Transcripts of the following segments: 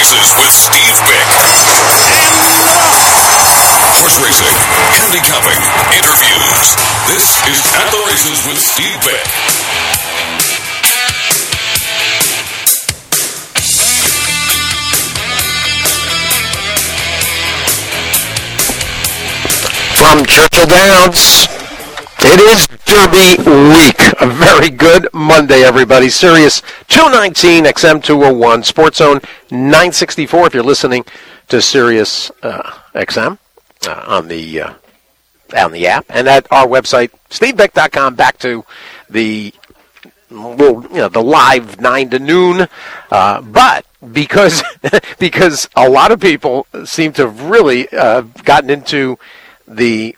Races with Steve Bick. Horse racing, handicapping, interviews. This is At the Races with Steve Bick. From Churchill Downs, it is Derby week. A very good Monday, everybody. Sirius 219, XM 201, Sports Zone 964 if you're listening to Sirius XM on the app, and at our website, stevebeck.com, back to the the live 9 to noon. But because a lot of people seem to have really gotten into the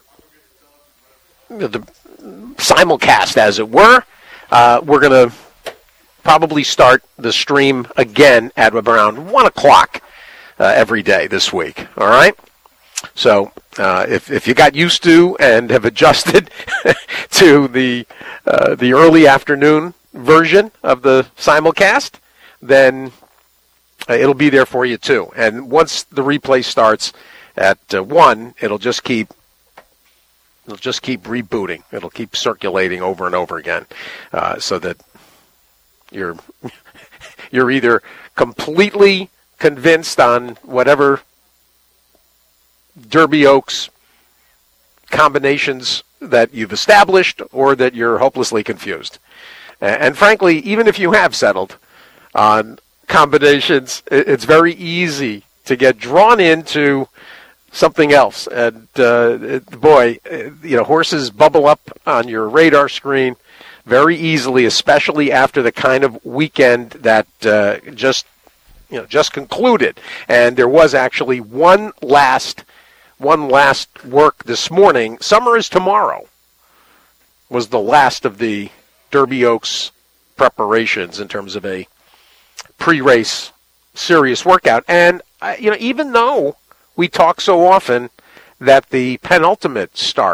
simulcast, as it were, we're going to probably start the stream again at around 1 o'clock every day this week. All right? So if you got used to and have adjusted to the early afternoon version of the simulcast, then it'll be there for you too. And once the replay starts at 1, it'll just keep rebooting. It'll keep circulating over and over again, so that you're either completely convinced on whatever Derby Oaks combinations that you've established, or that you're hopelessly confused. And frankly, even if you have settled on combinations, it's very easy to get drawn into something else. And horses bubble up on your radar screen very easily, especially after the kind of weekend that just concluded. And there was actually one last work this morning. Summer is tomorrow was the last of the Derby Oaks preparations in terms of a pre-race serious workout. And even though we talk so often that the penultimate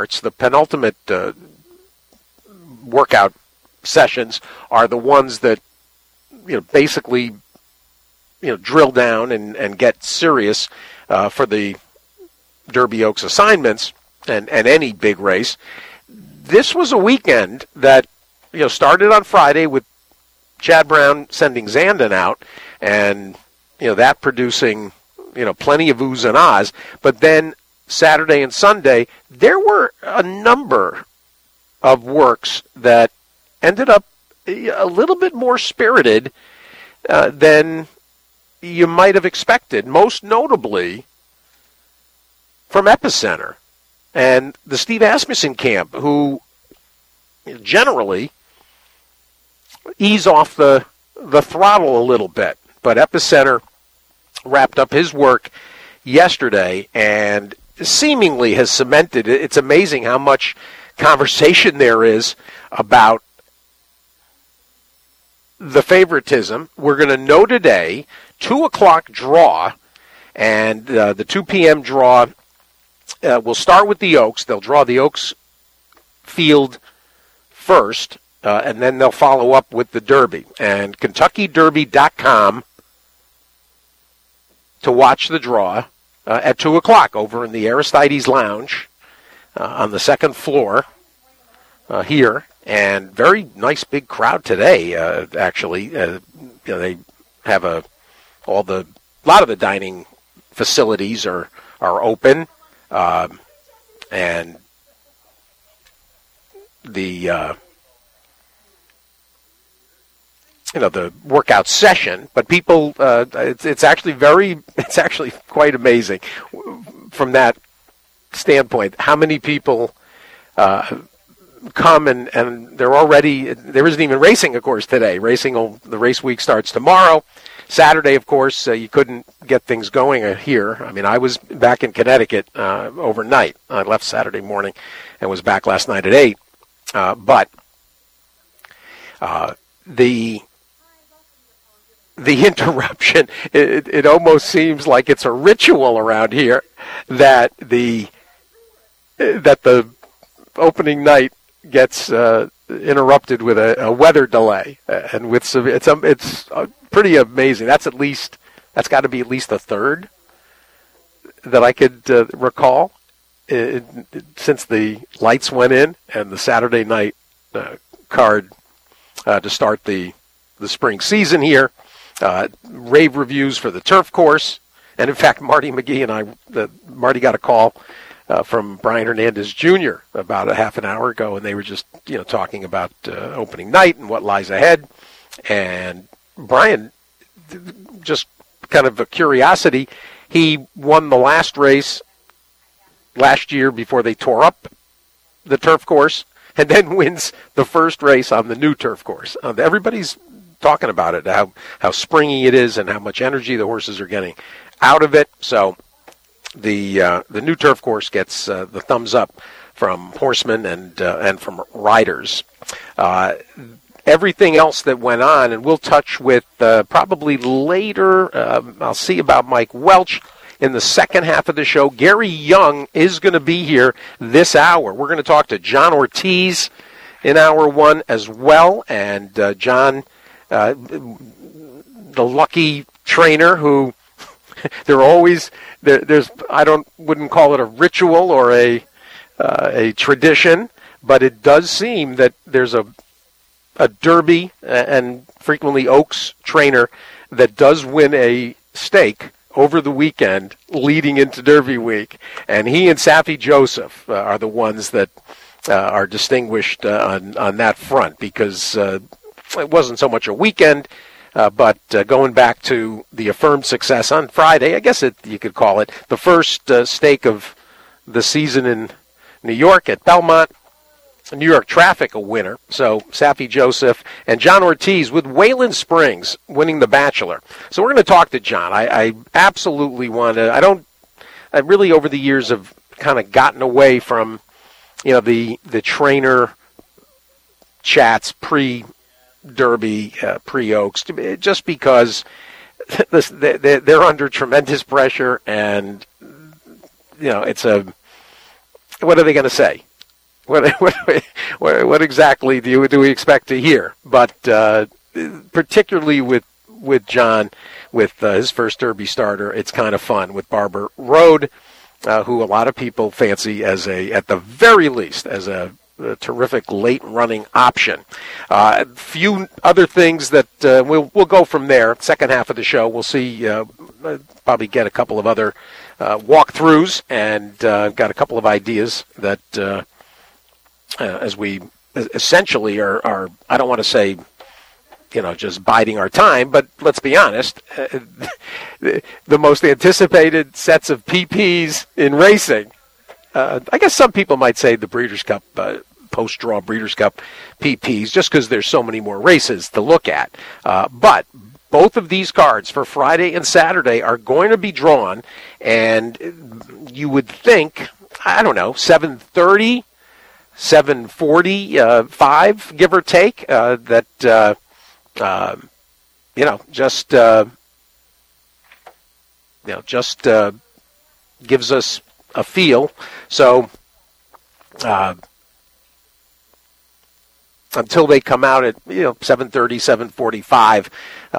workout sessions are the ones that basically drill down and get serious for the Derby Oaks assignments and any big race. This was a weekend that started on Friday with Chad Brown sending Zandon out, and that producing plenty of oohs and ahs. But then Saturday and Sunday, there were a number of works that ended up a little bit more spirited than you might have expected, most notably from Epicenter and the Steve Asmussen camp, who generally ease off the throttle a little bit. But Epicenter wrapped up his work yesterday and seemingly has cemented it. It's amazing how much conversation there is about the favoritism. We're going to know today, 2 o'clock draw, and the 2 p.m. draw will start with the Oaks. They'll draw the Oaks field first, and then they'll follow up with the Derby. And KentuckyDerby.com to watch the draw at 2 o'clock over in the Aristides Lounge on the second floor here. And very nice big crowd today, actually. They have a lot of the dining facilities are open, and the the workout session, but people, it's actually quite amazing from that standpoint. How many people come and there isn't even racing, of course, today. The race week starts tomorrow. Saturday, of course, you couldn't get things going here. I mean, I was back in Connecticut overnight. I left Saturday morning and was back last night at 8. But the interruption, it almost seems like it's a ritual around here that the opening night gets interrupted with a weather delay, and it's pretty amazing. That's at least That's got to be at least a third that I could recall since the lights went in and the Saturday night card to start the spring season here. Rave reviews for the turf course. And, in fact, Marty McGee and I, Marty got a call from Brian Hernandez Jr. about a half an hour ago, and they were just, talking about opening night and what lies ahead. And Brian, just kind of a curiosity, he won the last race last year before they tore up the turf course, and then wins the first race on the new turf course. Everybody's talking about it, how springy it is and how much energy the horses are getting out of it. So the new turf course gets the thumbs up from horsemen and from riders. Everything else that went on, and we'll touch with probably later, I'll see about Mike Welch in the second half of the show. Gary Young is going to be here this hour. We're going to talk to John Ortiz in hour one as well, and John, the lucky trainer who there's wouldn't call it a ritual or a tradition, but it does seem that there's a Derby and frequently Oaks trainer that does win a stake over the weekend leading into Derby week. And he and Safi Joseph are the ones that are distinguished on that front, because it wasn't so much a weekend, but going back to the affirmed success on Friday, I guess you could call it the first stake of the season in New York at Belmont. New York Traffic a winner. So Safi Joseph and John Ortiz with Wayland Springs winning the Bachelor. So we're going to talk to John. I absolutely want to. I really over the years have kind of gotten away from the trainer chats pre-Derby, pre-Oaks, just because they're under tremendous pressure, and it's what are they going to say? What exactly do we expect to hear? But particularly with John, with his first Derby starter, it's kind of fun with Barber Road, who a lot of people fancy at the very least, as a terrific late running option. A few other things that we'll go from there. Second half of the show, we'll see. Probably get a couple of other walkthroughs, and got a couple of ideas that. As we essentially are, I don't want to say, just biding our time, but let's be honest, the most anticipated sets of PPs in racing, I guess some people might say the Breeders' Cup, post-draw Breeders' Cup PPs, just because there's so many more races to look at. But both of these cards for Friday and Saturday are going to be drawn, and you would think, 7:30, 7:45, give or take, just gives us a feel. So until they come out at 7:30, 7:45,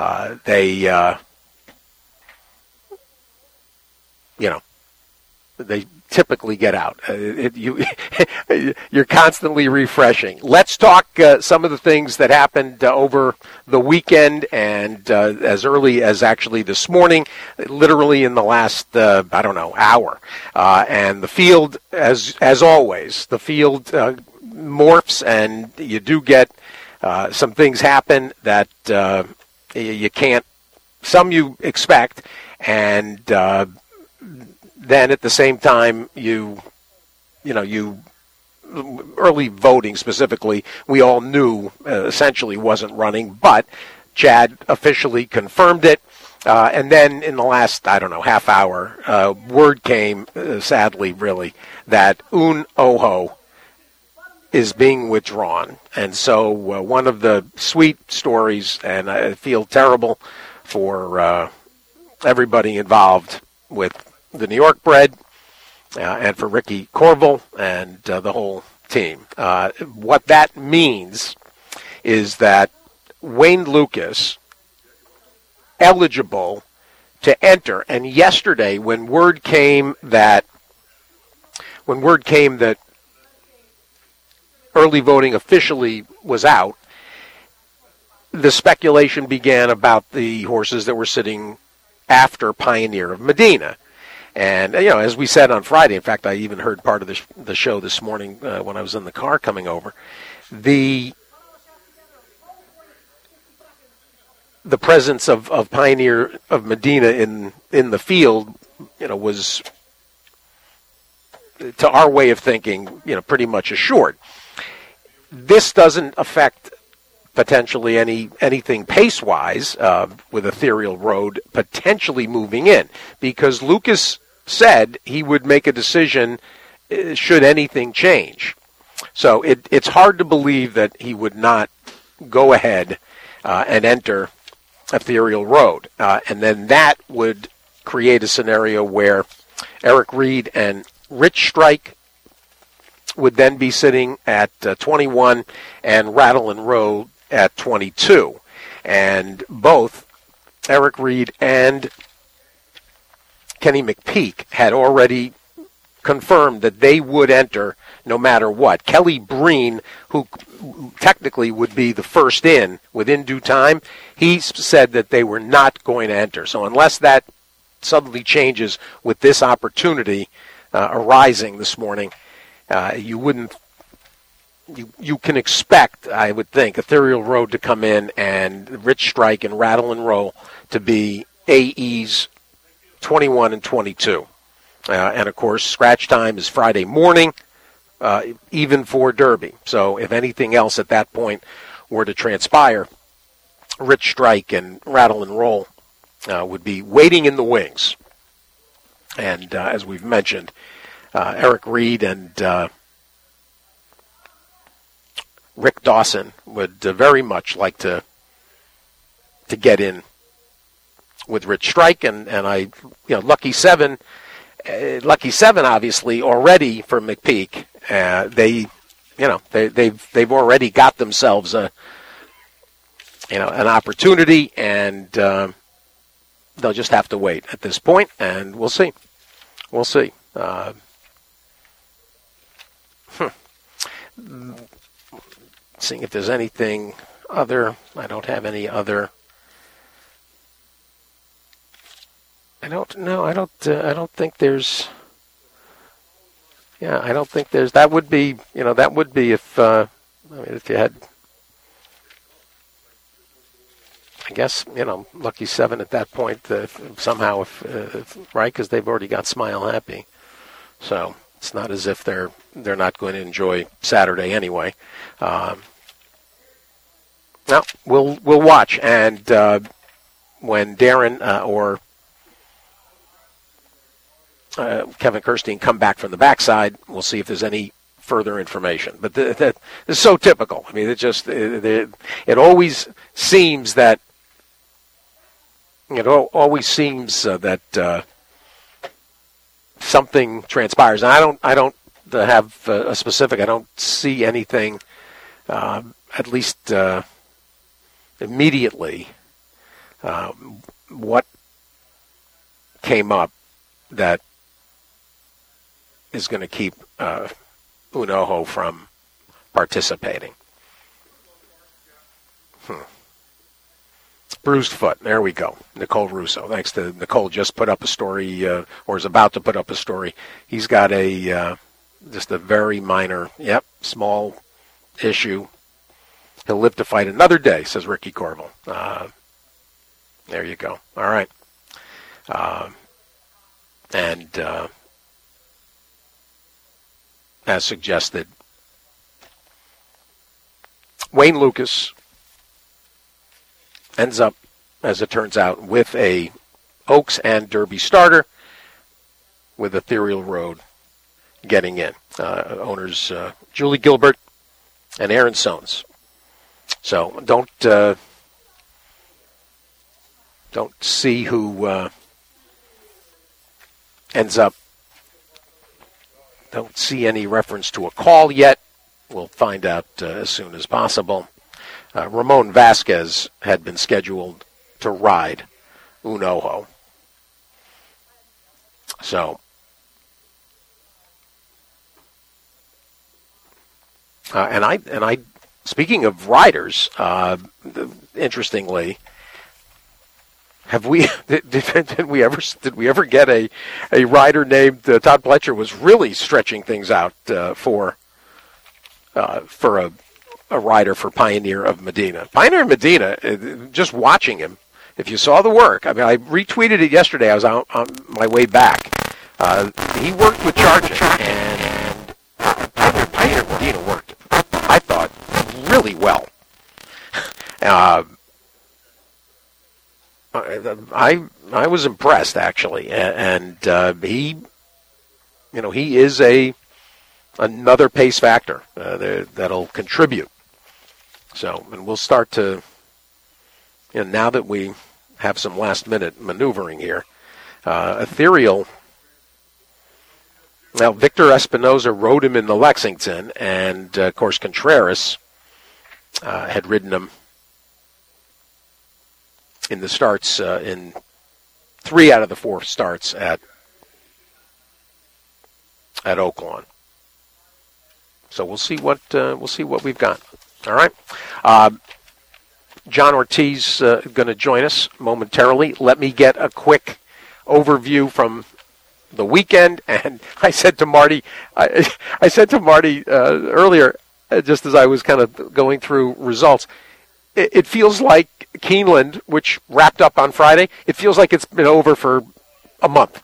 they typically get out. You're constantly refreshing. Let's talk some of the things that happened over the weekend, and as early as actually this morning, literally in the last hour. And the field, as always, the field morphs, and you do get some things happen that you can't. Some you expect, and then at the same time, early voting specifically, we all knew essentially wasn't running, but Chad officially confirmed it. And then in the last, half hour, word came, sadly, really, that Un Ojo is being withdrawn. And so one of the sweet stories, and I feel terrible for everybody involved with the New York bred, and for Ricky Corval and the whole team. What that means is that Wayne Lukas, eligible to enter. And yesterday, when word came that early voting officially was out, the speculation began about the horses that were sitting after Pioneer of Medina. And, as we said on Friday, in fact, I even heard part of the show this morning when I was in the car coming over, the presence of Pioneer of Medina in the field, was, to our way of thinking, pretty much assured. This doesn't affect potentially anything pace-wise with Ethereal Road potentially moving in, because Lucas said he would make a decision should anything change. So it's hard to believe that he would not go ahead and enter Ethereal Road. And then that would create a scenario where Eric Reed and Rich Strike would then be sitting at 21 and Rattle and Roll at 22. And both Eric Reed and Kenny McPeak had already confirmed that they would enter no matter what. Kelly Breen, who technically would be the first in within due time, he said that they were not going to enter. So unless that suddenly changes with this opportunity arising this morning, you can expect, I would think, Ethereal Road to come in and Rich Strike and Rattle and Roll to be AEs 21 and 22. And, of course, scratch time is Friday morning, even for Derby. So if anything else at that point were to transpire, Rich Strike and Rattle and Roll would be waiting in the wings. And as we've mentioned, Eric Reed and Rick Dawson would very much like to get in with Rich Strike, and Lucky Seven obviously already for McPeak. They've already got themselves an opportunity, and they'll just have to wait at this point, and we'll see. Seeing if there's anything other. I don't have any other. I don't know. I don't think there's. Yeah, I don't think there's. That would be. That would be if. If you had. I guess Lucky Seven at that point. Somehow, right, because they've already got Smile Happy, so it's not as if they're not going to enjoy Saturday anyway. Now we'll watch, and when Darren or Kevin Kirstein come back from the backside, we'll see if there's any further information. But that is so typical. I mean, it always seems that something transpires. And I don't have a specific. I don't see anything, at least immediately. What came up that is going to keep Unoho from participating. Bruised foot. There we go. Nicole Russo. Thanks to Nicole, just put up a story, or is about to put up a story. He's got just a very minor, small issue. He'll live to fight another day, says Ricky Corville. There you go. All right. And as suggested, Wayne Lucas ends up, as it turns out, with a Oaks and Derby starter, with Ethereal Road getting in. Owners Julie Gilbert and Aaron Sones. So don't see who ends up. Don't see any reference to a call yet. We'll find out as soon as possible. Ramon Vasquez had been scheduled to ride Unoho. So, and I, speaking of riders, interestingly, have we did we ever get a rider named Todd Pletcher was really stretching things out for a rider for Pioneer of Medina. Pioneer of Medina, just watching him, if you saw the work, I mean, I retweeted it yesterday. I was on my way back. He worked with Chargent, and Pioneer of Medina worked, I thought, really well. I was impressed, actually, and he is another pace factor that'll contribute. So, and we'll start to, now that we have some last-minute maneuvering here, Ethereal. Now, Victor Espinoza rode him in the Lexington, and of course Contreras had ridden him in the starts, in 3 out of the 4 starts at Oaklawn. So we'll see what we've got. All right, John Ortiz going to join us momentarily. Let me get a quick overview from the weekend. And I said to Marty, earlier, just as I was kind of going through results, it feels like Keeneland, which wrapped up on Friday, it feels like it's been over for a month.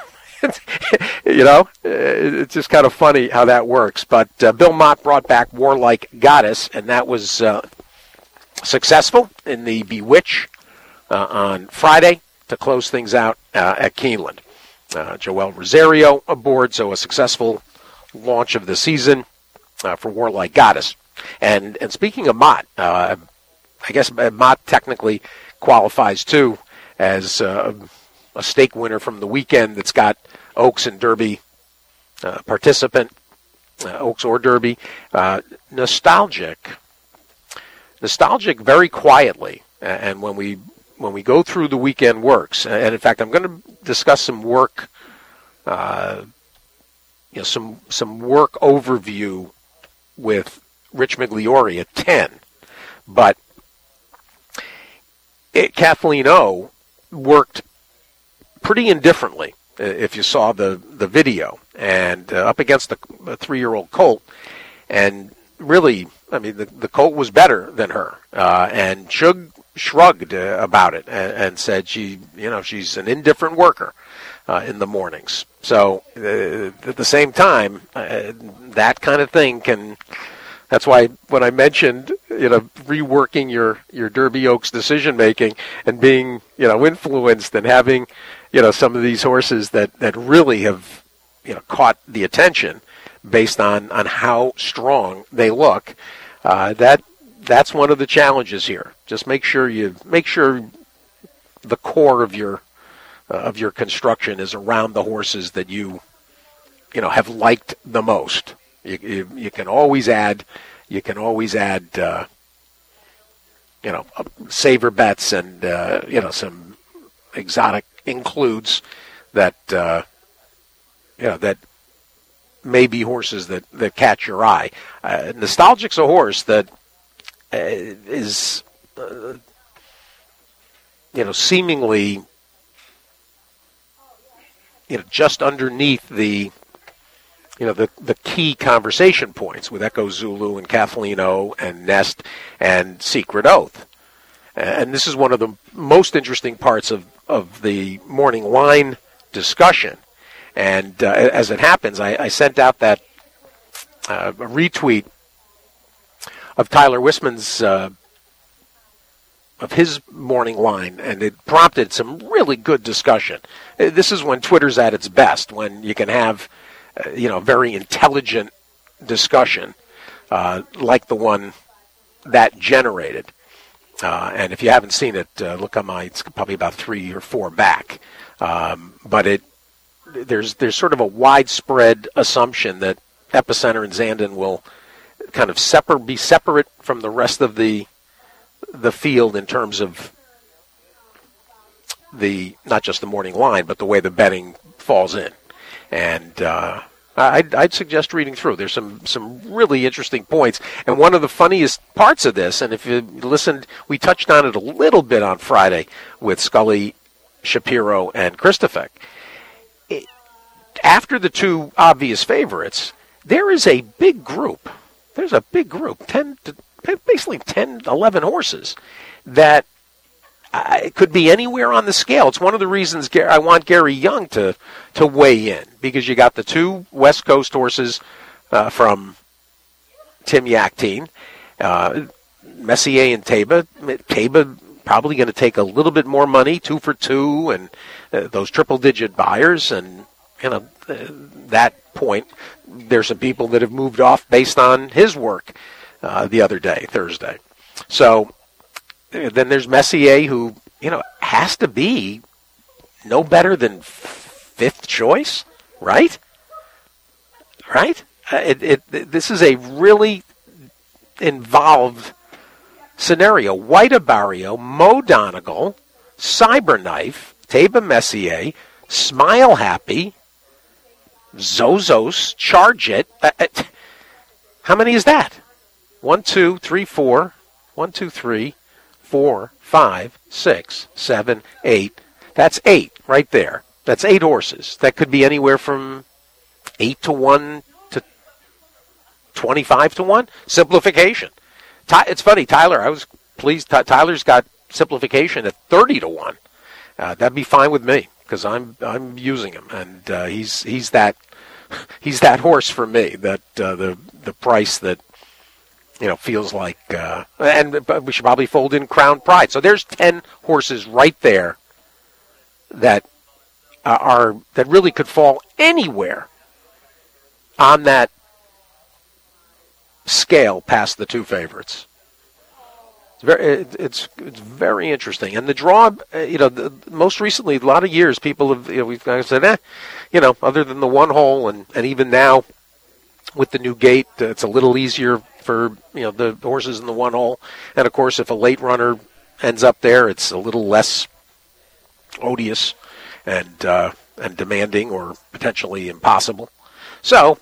It's just kind of funny how that works. But Bill Mott brought back Warlike Goddess, and that was successful in the Bewitch on Friday to close things out at Keeneland. Joel Rosario aboard, so a successful launch of the season for Warlike Goddess. And speaking of Mott, I guess Mott technically qualifies too as a stake winner from the weekend that's got Oaks and Derby participant, Oaks or Derby. Nostalgic very quietly, and when we go through the weekend works, and in fact I'm going to discuss some work, some work overview with Rich Migliori at 10, but Kathleen O worked pretty indifferently, if you saw the video, and up against a 3-year-old colt, and really, I mean, the colt was better than her, and Shug shrugged about it and said she's an indifferent worker in the mornings. So at the same time, that kind of thing can. That's why when I mentioned, reworking your Derby Oaks decision making and being, influenced and having, some of these horses that really have, caught the attention based on how strong they look. That's one of the challenges here. Just make sure the core of your construction is around the horses that you have liked the most. You can always add saver bets and some exotic includes that that may be horses that catch your eye. Nostalgic's a horse that is seemingly just underneath the key conversation points with Echo Zulu and Kathleen O and Nest and Secret Oath. And this is one of the most interesting parts of the morning line discussion. And as it happens, I sent out that a retweet of Tyler Wisman's of his morning line, and it prompted some really good discussion. This is when Twitter's at its best, when you can have very intelligent discussion like the one that generated. And if you haven't seen it, look on it's probably about 3 or 4 back. But there's sort of a widespread assumption that Epicenter and Zandon will kind of be separate from the rest of the field in terms of not just the morning line, but the way the betting falls in. And I'd suggest reading through. There's some really interesting points. And one of the funniest parts of this, and if you listened, we touched on it a little bit on Friday with Scully, Shapiro, and Christofek. After the two obvious favorites, there is a big group. There's a big group, basically 10, 11 horses that could be anywhere on the scale. It's one of the reasons I want Gary Young to weigh in, because you got the two West Coast horses from Tim Yakteen, Messier and Taiba. Taiba probably going to take a little bit more money, 2 for 2, and those triple-digit buyers. And that point, there's some people that have moved off based on his work the other day, Thursday. So then there's Messier, who, has to be no better than 5th choice, right? Right? This is a really involved scenario. White Barrio, Mo Donegal, Cyberknife, Taiba Messier, Smile Happy, Zozos, Charge It. How many is that? 1, 2, 3, 4. 1, 2, 3, 4, 5, 6, 7, 8. That's 8 right there. That's 8 horses. That could be anywhere from 8 to 1 to 25 to 1. Simplification. It's funny, Tyler. I was pleased. Tyler's got simplification at 30 to 1. That'd be fine with me, because I'm using him, and he's that horse for me. That the price that feels like, but we should probably fold in Crown Pride. So there's 10 horses right there that that really could fall anywhere on that scale past the two favorites. It's very interesting. And the draw, most recently, a lot of years, people have, we've said, other than the one hole, and even now with the new gate, it's a little easier for, the horses in the one hole. And of course, if a late runner ends up there, it's a little less odious and demanding, or potentially impossible. So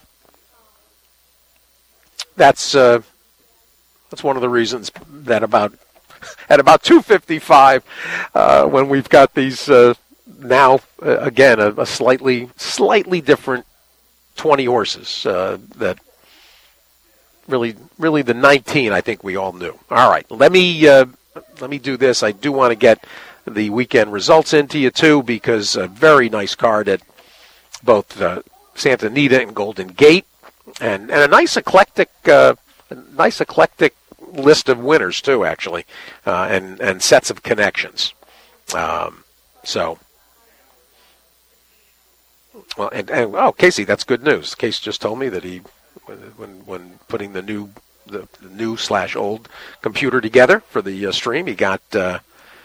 that's one of the reasons that at about 255, when we've got these now again a slightly different 20 horses that really the 19 I think we all knew. All right, let me do this. I do want to get the weekend results into you too, because a very nice card at both Santa Anita and Golden Gate, and a nice eclectic list of winners too, actually, and sets of connections. Casey, that's good news. Casey just told me that he, when putting the new/old computer together for the stream, he got the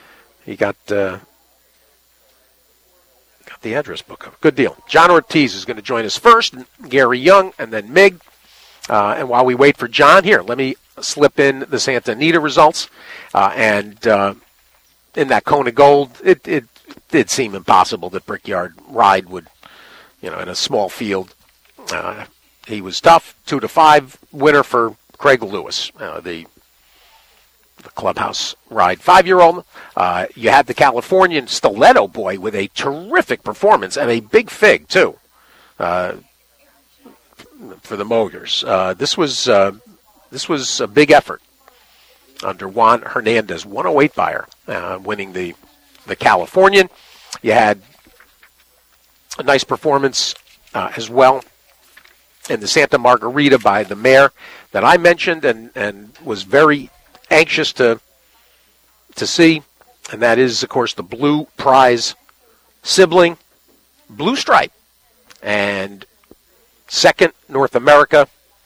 address book up. Good deal. John Ortiz is going to join us first, Gary Young, and then Mig. And while we wait for John, here, let me slip in the Santa Anita results. And in that Kona Gold, it did seem impossible that Brickyard Ride would, in a small field. He was tough. 2-5 winner for Craig Lewis, the Clubhouse Ride 5-year-old. You had the Californian Stiletto Boy with a terrific performance and a big fig, too, for the Mogers. This was a big effort under Juan Hernandez, 108 buyer, winning the Californian. You had a nice performance as well in the Santa Margarita by the mare that I mentioned and was very anxious to see, and that is, of course, the Blue Prize sibling, Blue Stripe, and second North America.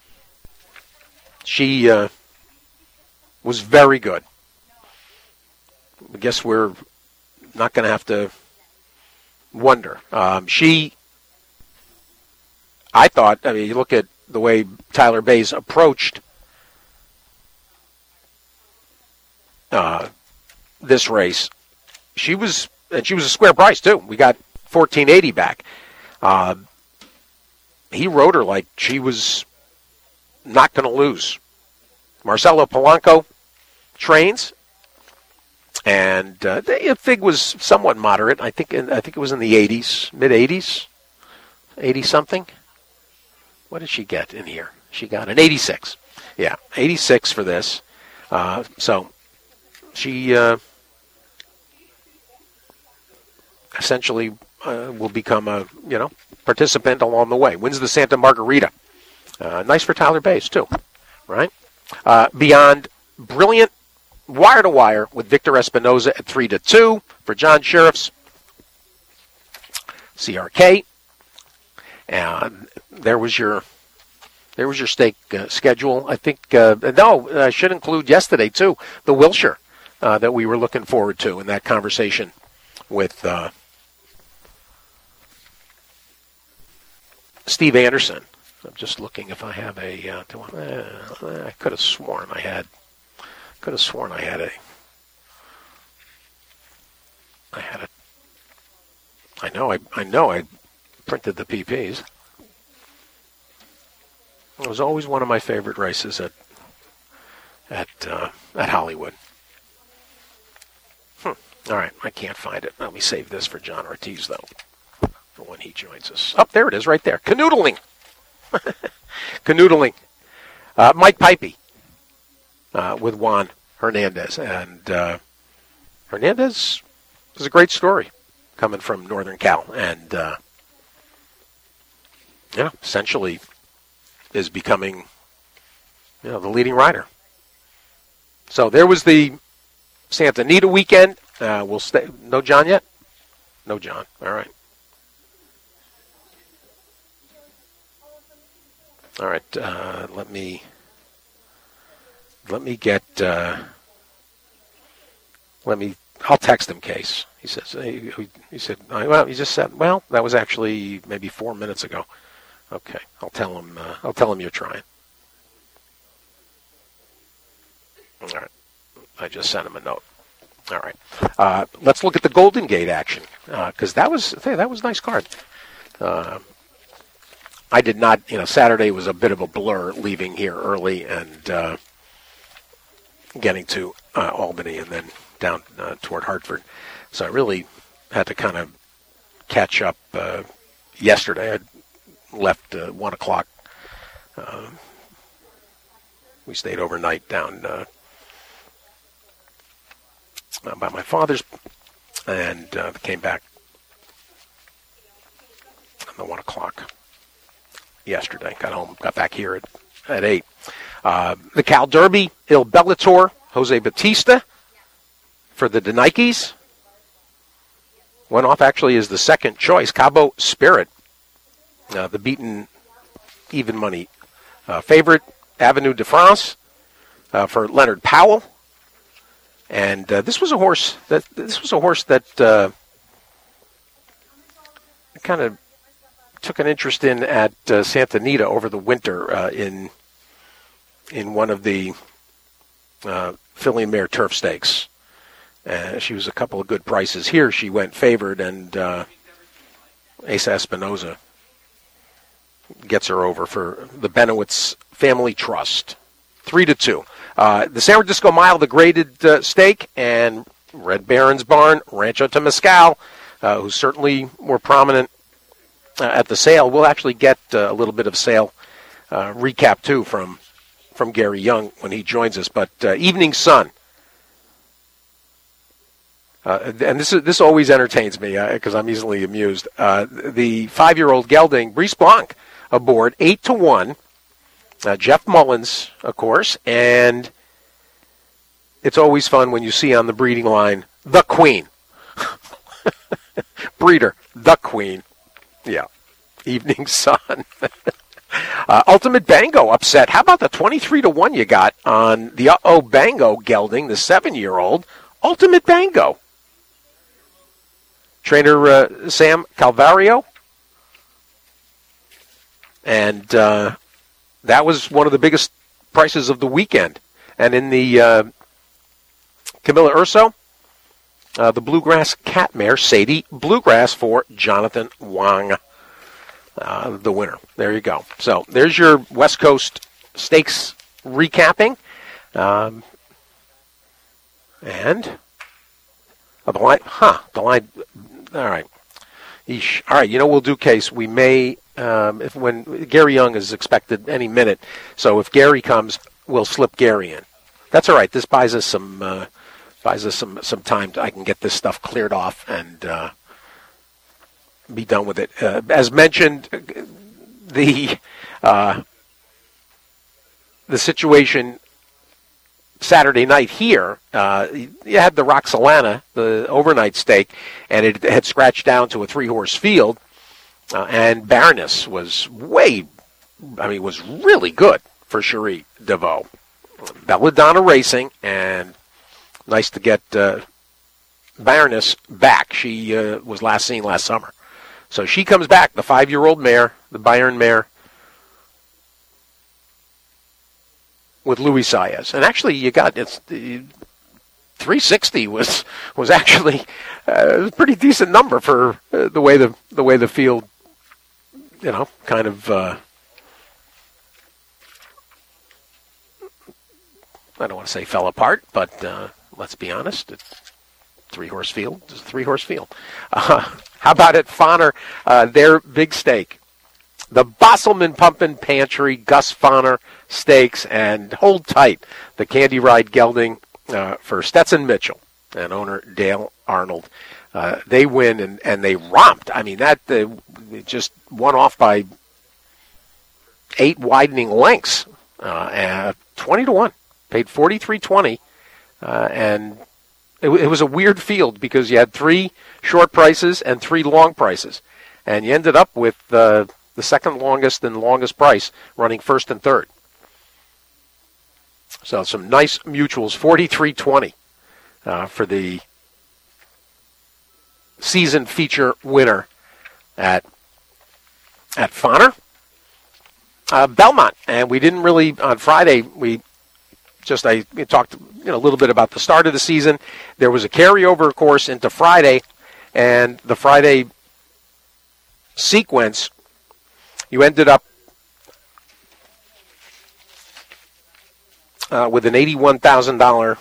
She was very good. I guess we're not going to have to wonder. You look at the way Tyler Bays approached this race. She was a square price too. We got $14.80 back. He rode her like she was not going to lose. Marcelo Polanco trains, and the fig was somewhat moderate. I think it was in the 80s, mid 80s, 80 something. What did she get in here? She got an 86. Yeah, 86 for this. So she essentially will become a participant along the way. Wins the Santa Margarita. Nice for Tyler Bays too, right? Beyond brilliant wire to wire with Victor Espinoza at 3-2 for John Sheriff's CRK. And there was your stake schedule. I think I should include yesterday too, the Wilshire that we were looking forward to in that conversation with Steve Anderson. I'm just looking if I have a. I could have sworn I had. I know I printed the PPs. It was always one of my favorite races at Hollywood. All right, I can't find it. Let me save this for John Ortiz though, for when he joins us. Oh, there it is, right there. Canoodling. Canoodling. Mike Pipey with Juan Hernandez. And Hernandez is a great story coming from Northern Cal. And, essentially is becoming, the leading rider. So there was the Santa Anita weekend. We'll stay. No John yet? No John. All right. All right, let me get, I'll text him, Case. He says, he said, well, he just said, well, that was actually maybe 4 minutes ago. Okay, I'll tell him you're trying. All right, I just sent him a note. All right, let's look at the Golden Gate action, because that was a nice card. I did not, Saturday was a bit of a blur leaving here early and getting to Albany and then down toward Hartford. So I really had to kind of catch up yesterday. I left 1 o'clock. We stayed overnight down by my father's and came back at 1 o'clock. Yesterday. Got back here at 8. The Cal Derby, Il Bellator, Jose Batista for the Denikes. Went off actually as the second choice. Cabo Spirit, the beaten even money favorite. Avenue de France for Leonard Powell. And this was a horse that kind of took an interest in at Santa Anita over the winter in one of the Filly and Mare Turf Stakes. She was a couple of good prices. Here she went favored, and Asa Espinoza gets her over for the Benowitz Family Trust. 3-2. The San Francisco Mile, the graded stake, and Red Baron's Barn, Rancho Temescal, who's certainly more prominent at the sale. We'll actually get a little bit of sale recap too from Gary Young when he joins us. But Evening Sun, and this always entertains me because I'm easily amused. The 5-year-old gelding Brice Blanc aboard 8-1. Jeff Mullins, of course, and it's always fun when you see on the breeding line the Queen, breeder the Queen. Yeah, Evening Sun. Ultimate Bango upset. How about the 23-1 you got on the Bango gelding, the 7-year-old Ultimate Bango? Trainer Sam Calvario. And that was one of the biggest prices of the weekend. And in the Camilla Urso, the Bluegrass Cat Mare, Sadie Bluegrass for Jonathan Wang. the winner. There you go. So there's your West Coast Stakes recapping. And the line, all right. Eesh. All right, we'll do case. We may, when Gary Young is expected any minute, so if Gary comes, we'll slip Gary in. That's all right. This buys us some time. I can get this stuff cleared off and be done with it. As mentioned, the situation Saturday night here, you had the Roxalana, the overnight stake, and it had scratched down to a 3-horse field, and Baroness was was really good for Cherie DeVoe. Belladonna Racing, and nice to get Baroness back. She was last seen last summer. So she comes back, the 5-year-old mare, the Bayern mare, with Luis Saez. And actually, you got 360 was actually a pretty decent number for the way the field, kind of. I don't want to say fell apart, but let's be honest, 3-horse field is a 3-horse field. How about at Fonner, their big stake? The Bosselman Pumpin' Pantry, Gus Fonner Stakes, and hold tight, the Candy Ride Gelding for Stetson Mitchell and owner Dale Arnold. They win, and they romped. I mean, they just won off by 8 widening lengths, 20-1. Paid $43.20, and it was a weird field because you had 3 short prices and 3 long prices, and you ended up with the second longest and longest price running first and third. So some nice mutuals, $43.20 for the season feature winner at Fonner. Belmont, and we didn't really on Friday. I talked a little bit about the start of the season. There was a carryover, of course, into Friday, and the Friday sequence, you ended up with an $81,000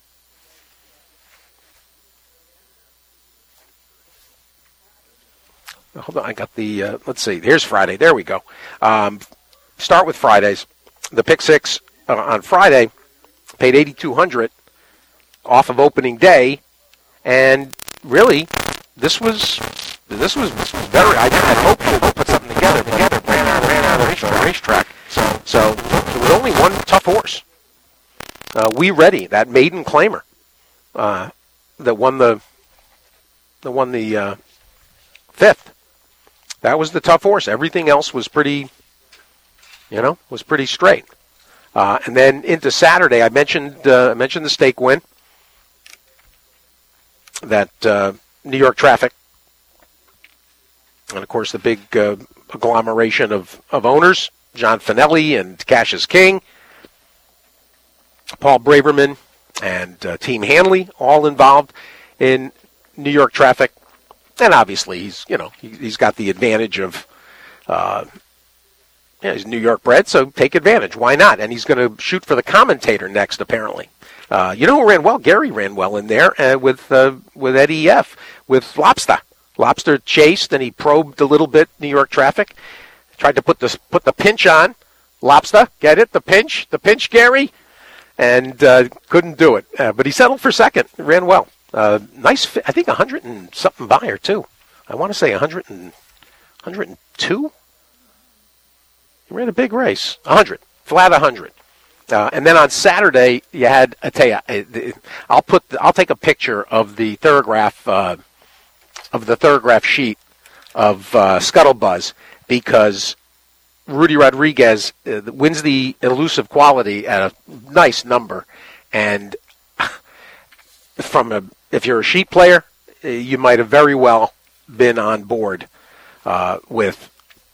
hold on, I got the, let's see, here's Friday. There we go. Start with Fridays. The pick six on Friday paid $8,200 off of opening day, and really, this was very. I had hoped to put something together, but ran out of the racetrack. So there was only one tough horse. We Ready, that maiden claimer, that won the fifth. That was the tough horse. Everything else was pretty straight. And then into Saturday, I mentioned the stake win, that New York Traffic, and of course the big agglomeration of owners, John Finelli and Cassius King, Paul Braverman, and Team Hanley, all involved in New York Traffic. And obviously he's got the advantage of he's New York bred, so take advantage. Why not? And he's going to shoot for the commentator next, apparently. Who ran well? Gary ran well in there with Eddie F. with Lobster. Lobster chased, and he probed a little bit New York Traffic. Tried to put the pinch on. Lobster, get it? The pinch, Gary? And couldn't do it. But he settled for second. Ran well. Nice, I think 100 and something buyer, too. I want to say 102? He ran a big race. 100. Flat 100. And then on Saturday, you had, I tell you, I'll take a picture of the Thorograph sheet of Scuttlebuzz, because Rudy Rodriguez wins the elusive quality at a nice number. And if you're a sheet player, you might have very well been on board with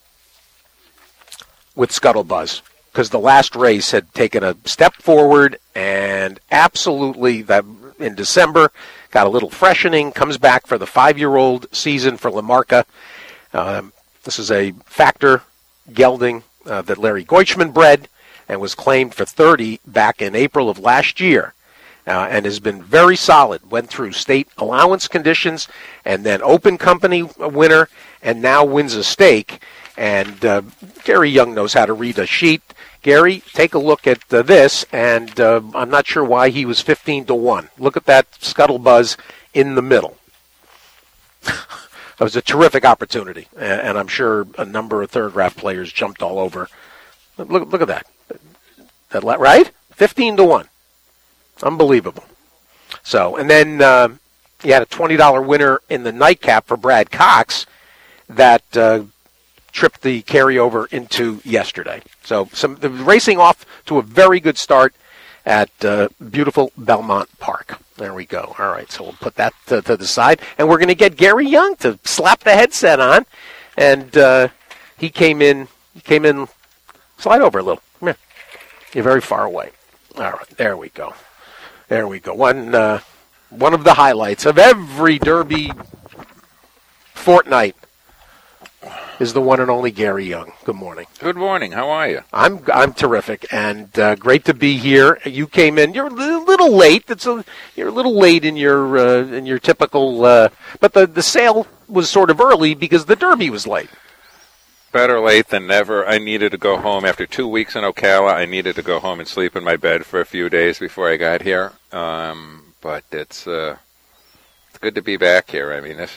Scuttlebuzz, because the last race had taken a step forward, and absolutely that in December got a little freshening, comes back for the 5-year-old season for Lamarca, This is a Factor gelding that Larry Goichman bred and was claimed for 30 back in April of last year. And has been very solid. Went through state allowance conditions and then open company winner and now wins a stake. And Gary Young knows how to read a sheet. Gary, take a look at this, and I'm not sure why he was 15-1. Look at that scuttlebuzz in the middle. That was a terrific opportunity, and I'm sure a number of third-draft players jumped all over. Look at that. Right? 15-1. Unbelievable. So, and then you had a $20 winner in the nightcap for Brad Cox that tripped the carryover into yesterday. So, the racing off to a very good start at beautiful Belmont Park. There we go. All right, so we'll put that to the side, and we're going to get Gary Young to slap the headset on, and he came in. Slide over a little. Come here. You're very far away. All right, there we go. There we go. One of the highlights of every Derby fortnight is the one and only Gary Young. Good morning. Good morning. How are you? I'm terrific, and great to be here. You came in. You're a little late. You're a little late in your typical. But the sale was sort of early because the Derby was late. Better late than never. I needed to go home after 2 weeks in Ocala. I needed to go home and sleep in my bed for a few days before I got here. But it's good to be back here. I mean, this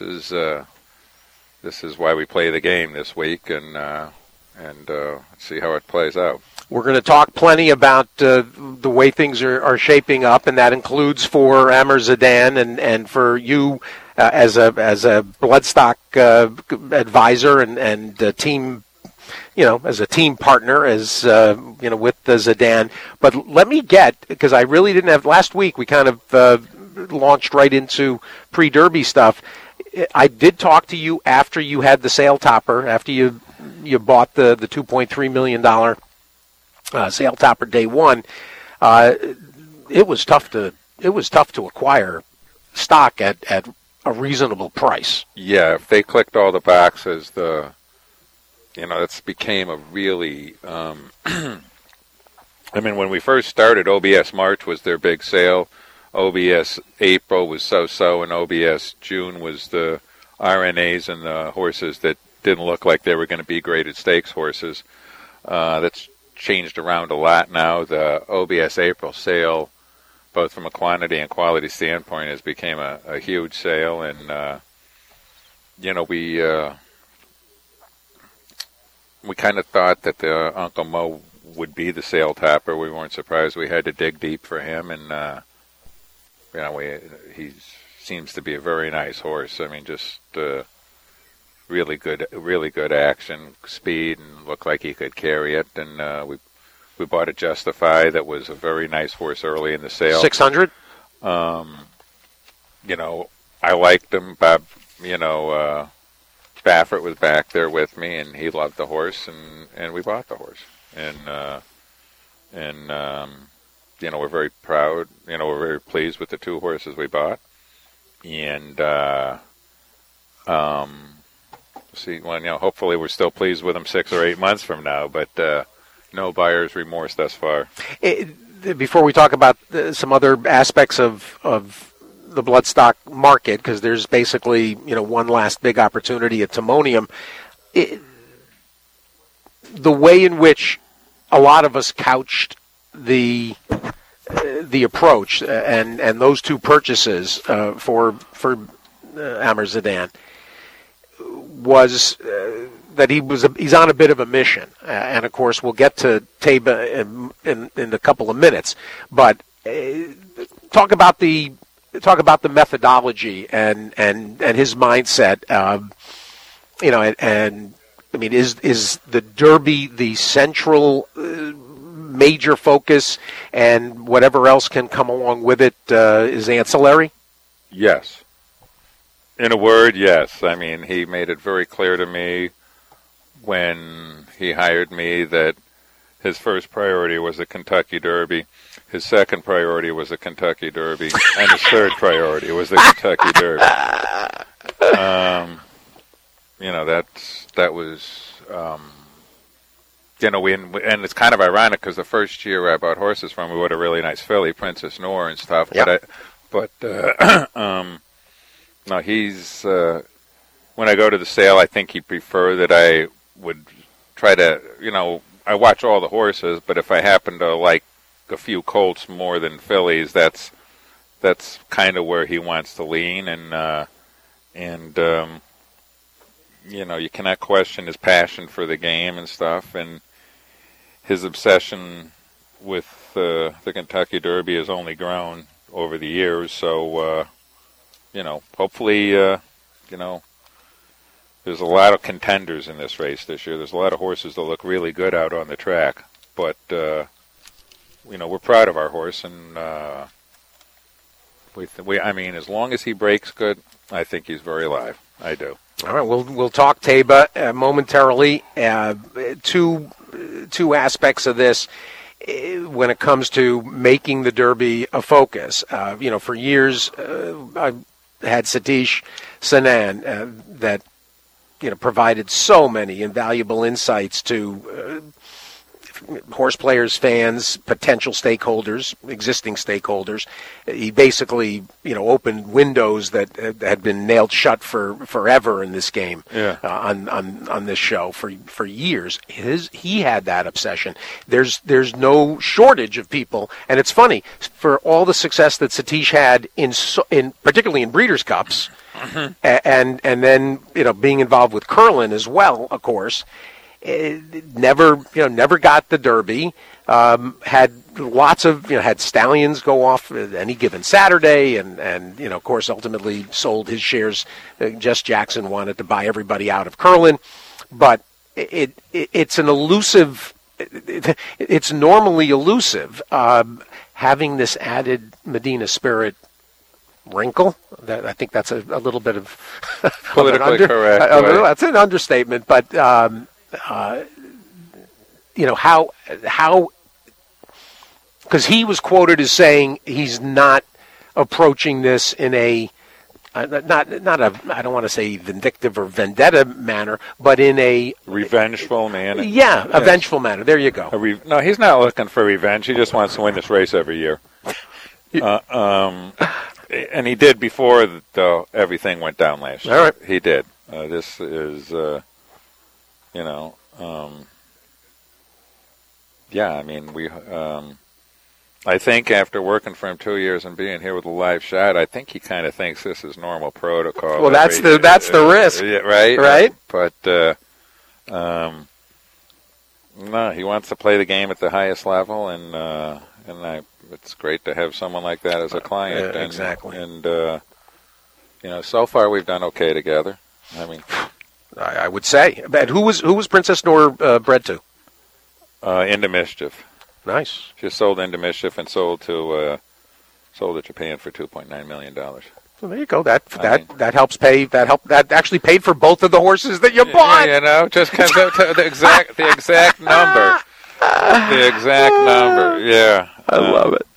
is why we play the game this week, and see how it plays out. We're going to talk plenty about the way things are shaping up, and that includes for Amer Zeidan and for you as a bloodstock advisor and team, as a team partner, with Zeidan. But let me because I really didn't have last week. We kind of launched right into pre-Derby stuff. I did talk to you after you had the sale topper, after you bought the $2.3 million sale topper day one. It was tough to acquire stock at a reasonable price. Yeah, if they clicked all the boxes, it's became a really. I mean, when we first started, OBS March was their big sale. OBS April was so-so, and OBS June was the RNAs and the horses that didn't look like they were going to be graded stakes horses. That's changed around a lot now. The OBS April sale, both from a quantity and quality standpoint, has become a huge sale, and we kind of thought that the Uncle Mo would be the sale topper. We weren't surprised. We had to dig deep for him, and he seems to be a very nice horse. I mean, just really good action, speed, and looked like he could carry it. And we bought a Justify that was a very nice horse early in the sale. 600. I liked him. Bob, Baffert was back there with me, and he loved the horse, and we bought the horse. We're very proud. We're very pleased with the two horses we bought. And hopefully we're still pleased with them 6 or 8 months from now. But no buyer's remorse thus far. Before we talk about some other aspects of the bloodstock market, because there's basically one last big opportunity at Timonium, the way in which a lot of us couched the approach and those two purchases for Amer Zeidan was that he's on a bit of a mission, and of course we'll get to Taiba in a couple of minutes. But talk about the methodology and his mindset. And I mean, is the Derby the central major focus, and whatever else can come along with it is ancillary? Yes. In a word, yes. I mean, he made it very clear to me when he hired me that his first priority was the Kentucky Derby, his second priority was the Kentucky Derby, and his third priority was the Kentucky Derby. that was. And it's kind of ironic because the first year I bought horses from, we had a really nice filly, Princess Noor and stuff. Yep. No, he's when I go to the sale, I think he'd prefer that I would try to, I watch all the horses, but if I happen to like a few colts more than fillies, that's kind of where he wants to lean, and you cannot question his passion for the game and stuff, and his obsession with the Kentucky Derby has only grown over the years. So, hopefully, there's a lot of contenders in this race this year. There's a lot of horses that look really good out on the track, but we're proud of our horse, and as long as he breaks good, I think he's very live. I do. All right, we'll talk Taiba momentarily. Two aspects of this when it comes to making the Derby a focus. For years I've had Satish Sanan that provided so many invaluable insights to horse players, fans, potential stakeholders, existing stakeholders. He basically, opened windows that had been nailed shut for forever in this game. Yeah. On this show for years. He had that obsession. There's no shortage of people, and it's funny, for all the success that Satish had in particularly in Breeders' Cups, and then being involved with Curlin as well, of course. Never got the Derby. Had lots of, had stallions go off any given Saturday, and of course, ultimately sold his shares. Jess Jackson wanted to buy everybody out of Curlin, but it's an elusive. It's normally elusive. Having this added Medina Spirit wrinkle, I think that's a little bit of politically correct. That's an understatement, but. How because he was quoted as saying he's not approaching this in a not a, I don't want to say vindictive or vendetta manner, but in a revengeful manner. Yeah, a vengeful manner. There you go. No, he's not looking for revenge. He just wants to win this race every year. And he did before everything went down last year. All right. He did. This is, I think after working for him 2 years and being here with a live shot, I think he kind of thinks this is normal protocol. Well, that's the risk, right? Right. But no, he wants to play the game at the highest level, and it's great to have someone like that as a client. Exactly. And so far we've done okay together. I mean, I would say. But who was Princess Noor bred to? Into Mischief. Nice. She sold Into Mischief and sold to Japan for $2.9 million. Well, there you go. That helps pay. That actually paid for both of the horses that you bought. Just comes out to the exact number. The exact number. Yeah. I love it.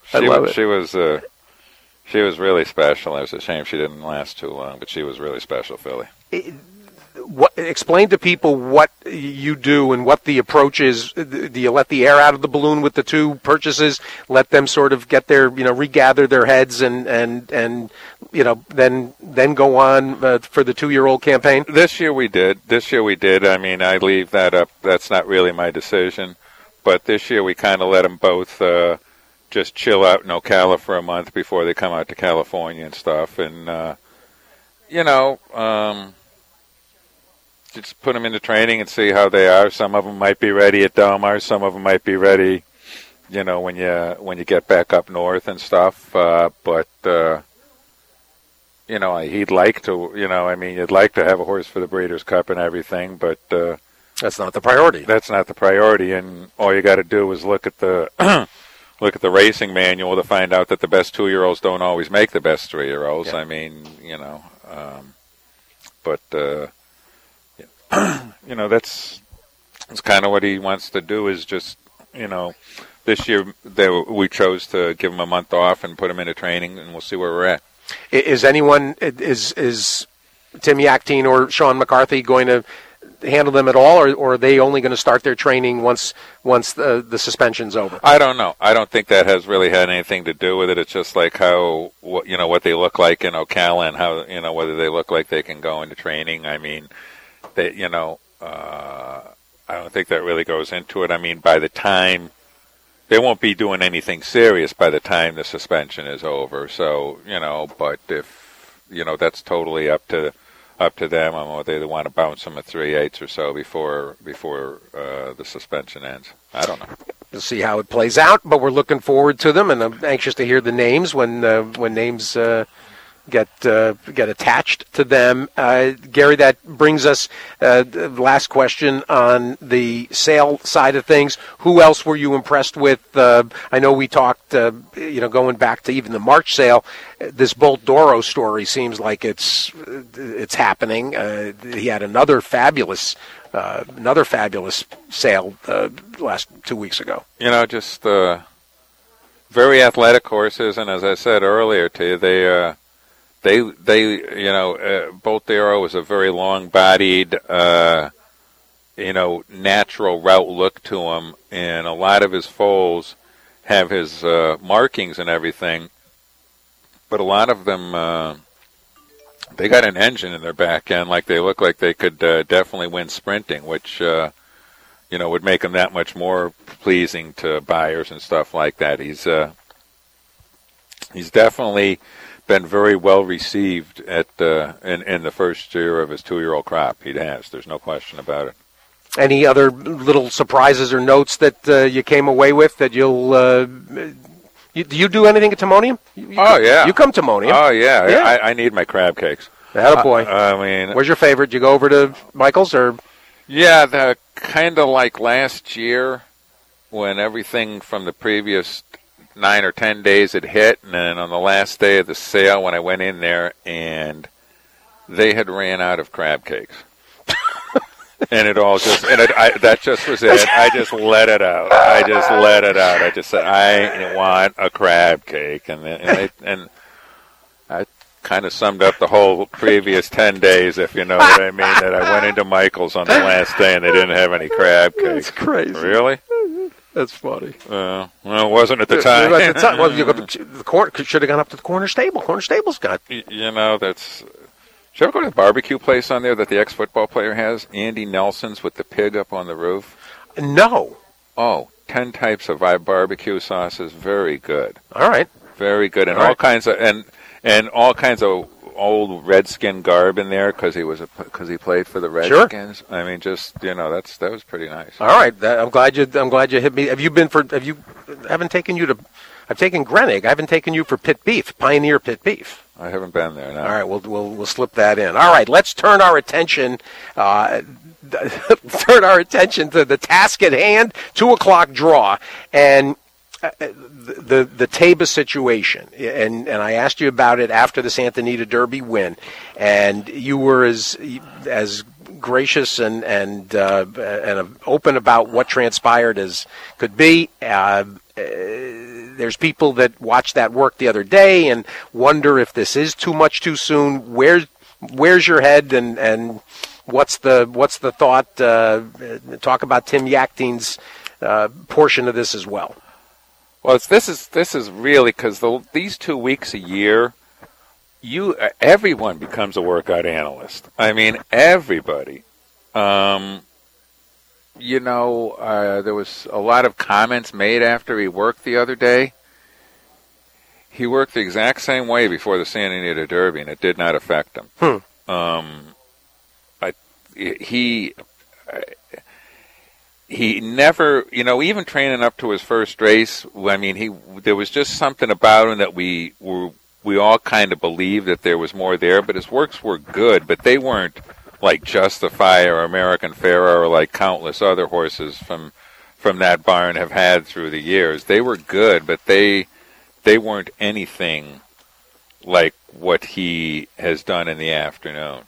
She was really special. It was a shame she didn't last too long, but she was really special, filly. Explain to people what you do and what the approach is. Do you let the air out of the balloon with the two purchases? Let them sort of get their, regather their heads and then go on for the 2-year-old campaign? This year we did. I mean, I leave that up. That's not really my decision. But this year we kind of let them both just chill out in Ocala for a month before they come out to California and stuff. And, just put them into training and see how they are. Some of them might be ready at Del Mar. Some of them might be ready, when you get back up north and stuff. But he'd like to, you'd like to have a horse for the Breeders' Cup and everything, but that's not the priority. That's not the priority, and all you got to do is look at the racing manual to find out that the best 2-year-olds don't always make the best 3-year-olds. Yeah. I mean, that's kind of what he wants to do is just, this year we chose to give him a month off and put him into training, and we'll see where we're at. Is anyone, is Tim Yachtine or Sean McCarthy going to handle them at all, or are they only going to start their training once the suspension's over? I don't know. I don't think that has really had anything to do with it. It's just like how what they look like in Ocala and how whether they look like they can go into training. I mean, they I don't think that really goes into it. I mean, by the time they won't be doing anything serious by the time the suspension is over. So but if that's totally up to them on whether they want to bounce them at 3/8 or so before the suspension ends. I don't know. We'll see how it plays out, but we're looking forward to them, and I'm anxious to hear the names when names get attached to them. Gary, that brings us the last question on the sale side of things. Who else were you impressed with? I know we talked, going back to even the March sale. This Bolt Doro story seems like it's happening. He had another fabulous sale last 2 weeks ago. Just very athletic horses, and as I said earlier to you, Bolt Doro was a very long-bodied, natural route look to him, and a lot of his foals have his markings and everything, but a lot of them, they got an engine in their back end, like they look like they could definitely win sprinting, which, would make him that much more pleasing to buyers and stuff like that. He's definitely been very well received in the first year of his 2-year-old crop. He has. There's no question about it. Any other little surprises or notes that you came away with that you'll? Do you do anything at Timonium? Yeah. You come to Timonium. Oh yeah. I need my crab cakes. Attaboy. I mean, where's your favorite? You go over to Michael's or? Yeah, the kind of like last year when everything from the previous 9 or 10 days had hit, and then on the last day of the sale when I went in there, and they had ran out of crab cakes. And that just was it. I just let it out. I just said, I want a crab cake. And I kind of summed up the whole previous 10 days, if you know what I mean, that I went into Michael's on the last day and they didn't have any crab cakes. That's crazy. Really? That's funny. Well, it wasn't at the time. Well, you go to the corner. Should have gone up to the corner stable. Corner stable's got. That's. Should you ever go to the barbecue place on there that the ex-football player has? Andy Nelson's with the pig up on the roof? No. Oh, 10 types of barbecue sauces. Very good. All right. Very good. And all kinds of and all kinds of old Redskin garb in there because he played for the Redskins. Sure. I mean, just that was pretty nice. All right, I'm glad you hit me. I've taken Grenig. I haven't taken you for Pit Beef, Pioneer Pit Beef. I haven't been there. No. All right, we'll slip that in. All right, let's turn our attention. To the task at hand. 2:00 draw and. The Taba situation, and I asked you about it after the Santa Anita Derby win, and you were as gracious and open about what transpired as could be. There's people that watched that work the other day and wonder if this is too much too soon. Where's your head and what's the thought? Talk about Tim Yachtine's portion of this as well. Well, this is really because these 2 weeks a year, everyone becomes a workout analyst. I mean, everybody. There was a lot of comments made after he worked the other day. He worked the exact same way before the Santa Anita Derby, and it did not affect him. He never, even training up to his first race, I mean, there was just something about him that we all kind of believed that there was more there, but his works were good, but they weren't like Justify or American Pharoah or like countless other horses from that barn have had through the years. They were good, but they weren't anything like what he has done in the afternoon.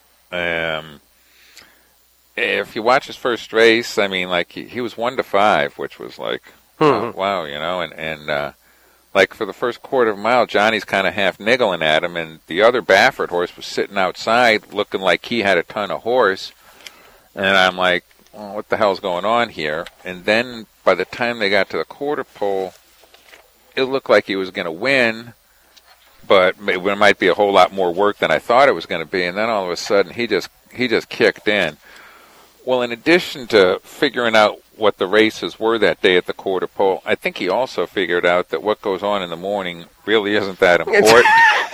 If you watch his first race, I mean, like he was 1-5, which was like, wow, like for the first quarter of a mile, Johnny's kind of half niggling at him, and the other Baffert horse was sitting outside looking like he had a ton of horse. And I'm like, well, what the hell's going on here? And then by the time they got to the quarter pole, it looked like he was going to win, but it might be a whole lot more work than I thought it was going to be. And then all of a sudden, he just kicked in. Well, in addition to figuring out what the races were that day at the quarter pole, I think he also figured out that what goes on in the morning really isn't that important.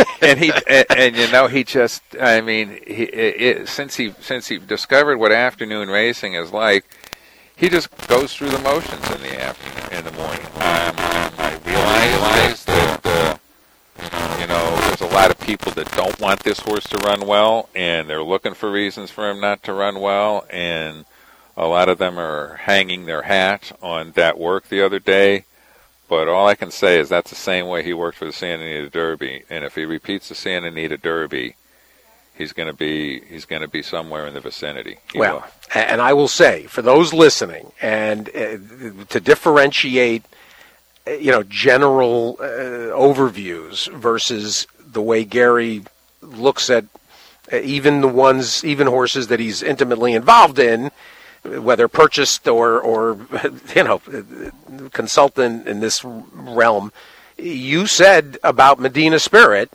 He just, I mean, since he discovered what afternoon racing is like, he just goes through the motions in the afternoon, in the morning. I realize that, there's a lot of people that don't want this horse to run well, and they're looking for reasons for him not to run well, and a lot of them are hanging their hat on that work the other day. But all I can say is that's the same way he worked for the Santa Anita Derby, and if he repeats the Santa Anita Derby, he's going to be somewhere in the vicinity. And I will say, for those listening, and to differentiate, general overviews versus the way Gary looks at even horses that he's intimately involved in, whether purchased or consultant in this realm. You said about Medina Spirit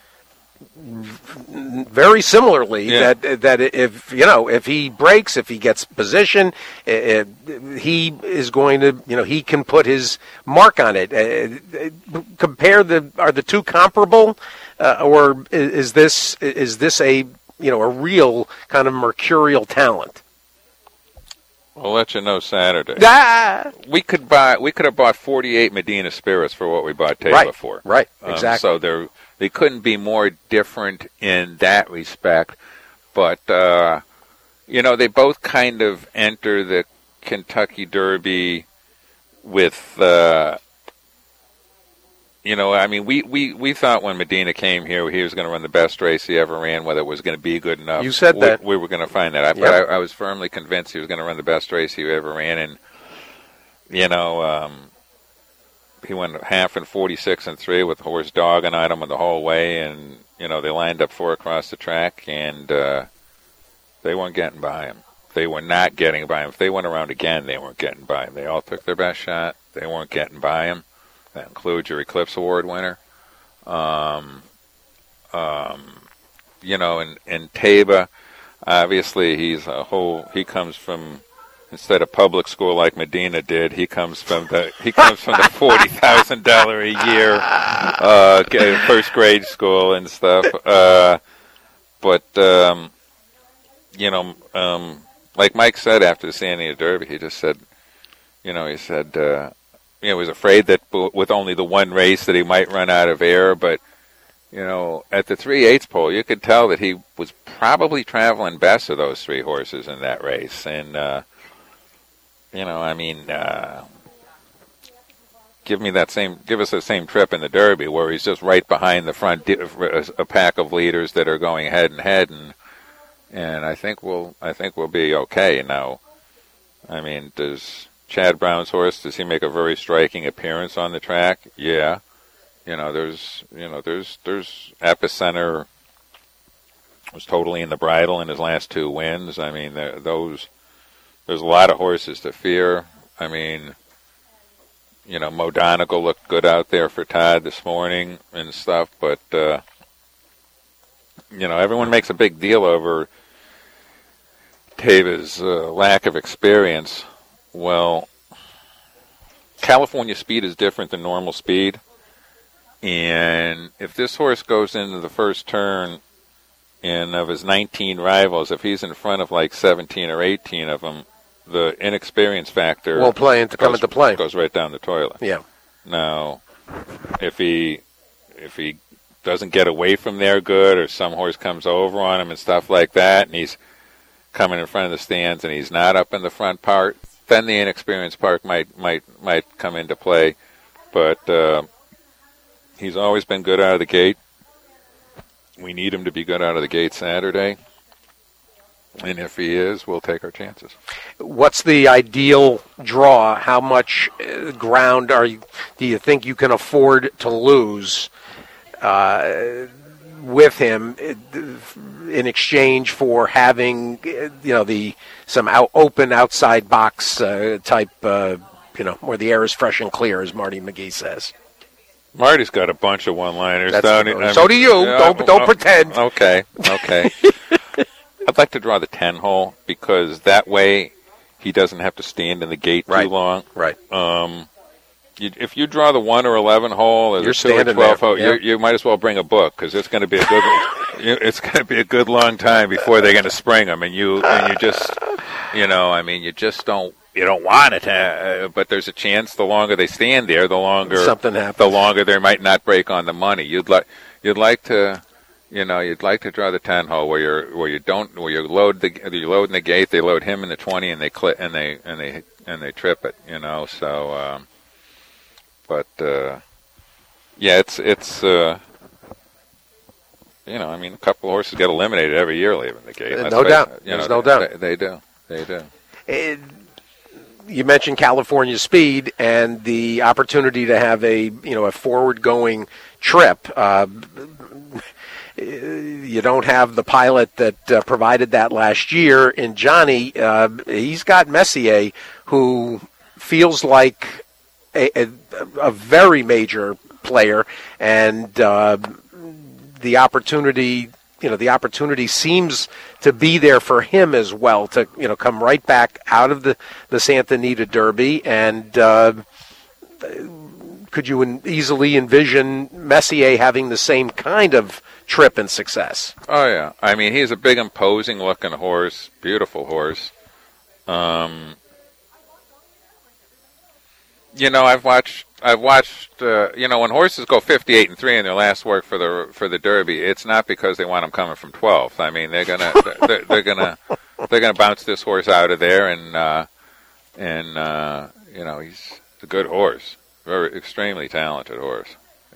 very similarly that if he breaks, if he gets position, he is going to he can put his mark on it. Are the two comparable, or is this a a real kind of mercurial talent? We'll let you know Saturday. Ah! We could have bought 48 Medina Spirits for what we bought Teva for. Right, exactly. So they couldn't be more different in that respect. But they both kind of enter the Kentucky Derby with we thought when Medina came here he was going to run the best race he ever ran, whether it was going to be good enough. You said that. We were going to find that out. Yep. But I was firmly convinced he was going to run the best race he ever ran. And, he went half and 46 and 3 with the horse dogging on him the whole way. And, they lined up 4 across the track, and they weren't getting by him. They were not getting by him. If they went around again, they weren't getting by him. They all took their best shot. They weren't getting by him. That includes your Eclipse Award winner. And Teba, obviously he comes from, instead of public school like Medina did, he comes from the $40,000 a year first grade school and stuff. Like Mike said after the Santa Anita Derby, he just said, he was afraid that with only the one race that he might run out of air. But, at the 3/8 pole, you could tell that he was probably traveling best of those 3 horses in that race. And, give us the same trip in the Derby where he's just right behind the front, a pack of leaders that are going head and head. And I think we'll be okay. Now, does Chad Brown's horse, does he make a very striking appearance on the track? Yeah. There's Epicenter was totally in the bridle in his last 2 wins. There's a lot of horses to fear. Mo Donegal looked good out there for Todd this morning and stuff, but, everyone makes a big deal over Teva's lack of experience. Well, California speed is different than normal speed. And if this horse goes into the first turn and of his 19 rivals, if he's in front of like 17 or 18 of them, the inexperience factor won't come into play. Goes right down the toilet. Yeah. Now, if he doesn't get away from there good, or some horse comes over on him and stuff like that, and he's coming in front of the stands and he's not up in the front part, then the inexperienced part might come into play. But he's always been good out of the gate. We need him to be good out of the gate Saturday. And if he is, we'll take our chances. What's the ideal draw? How much ground do you think you can afford to lose with him in exchange for having some open outside box type where the air is fresh and clear, as Marty McGee says? Marty's got a bunch of one-liners. So do you. Don't pretend. Okay. I'd like to draw the 10-hole because that way he doesn't have to stand in the gate too long. Right. If you draw the 1 or 11 hole or the 2 or 12 hole, you might as well bring a book because it's going to be a good long time before they're going to spring them, and you just you don't want it, but there's a chance the longer they stand there, the longer something happens. The longer they might not break on the money. You'd like to draw the 10 hole where you load the gate, they load him in the 20, and they clip and they trip it. So. But it's a couple of horses get eliminated every year leaving the gate. No doubt. There's no doubt. They do. You mentioned California Speed and the opportunity to have a forward-going trip. You don't have the pilot that provided that last year in Johnny. He's got Messier, who feels like a very major player, and the opportunity seems to be there for him as well to come right back out of the Santa Anita Derby. And could you easily envision Messier having the same kind of trip and success? Oh yeah, I mean he's a big, imposing looking horse, beautiful horse. I've watched. When horses go 58-3 in their last work for the Derby, it's not because they want them coming from 12th. I mean, they're gonna bounce this horse out of there, and he's a good horse, extremely talented horse.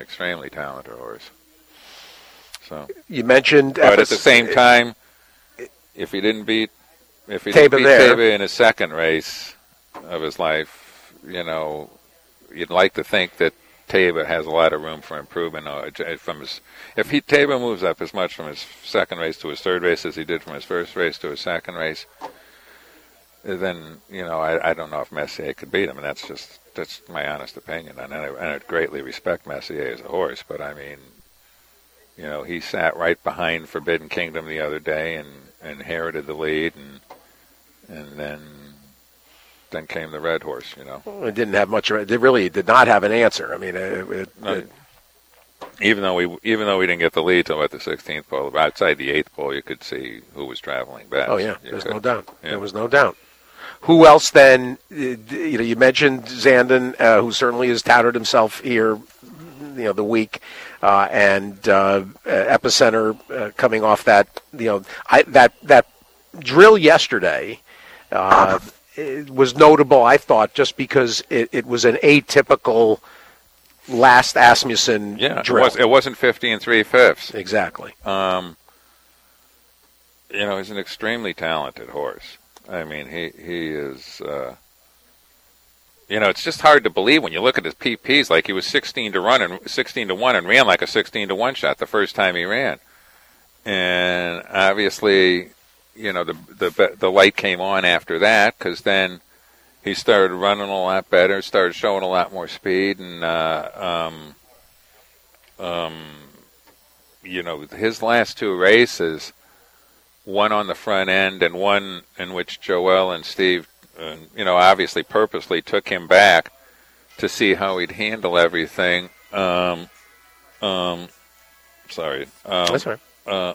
So you mentioned, but at the same time, if he didn't beat Taiba in his second race of his life. You'd like to think that Taiba has a lot of room for improvement. Taiba moves up as much from his second race to his third race as he did from his first race to his second race, then I don't know if Messier could beat him, and that's my honest opinion. And I greatly respect Messier as a horse, but I mean, he sat right behind Forbidden Kingdom the other day and inherited the lead, and then came the red horse. It didn't have much. It really did not have an answer. I mean, even though we didn't get the lead till at the 16th pole, outside the 8th pole, you could see who was traveling best. Oh yeah, no doubt. Yeah. There was no doubt. Who else then? You mentioned Zandon, who certainly has touted himself here, the week, and Epicenter coming off that, that drill yesterday. It was notable, I thought, just because it was an atypical last Asmussen drill. It wasn't 50 3/5. Exactly. He's an extremely talented horse. I mean, he is. It's just hard to believe when you look at his PPs. Like he was 16 to 1 and ran like a 16 to 1 shot the first time he ran, and obviously. The light came on after that because then he started running a lot better, started showing a lot more speed, and his last two races, one on the front end and one in which Joel and Steve, obviously purposely took him back to see how he'd handle everything. Sorry. That's right.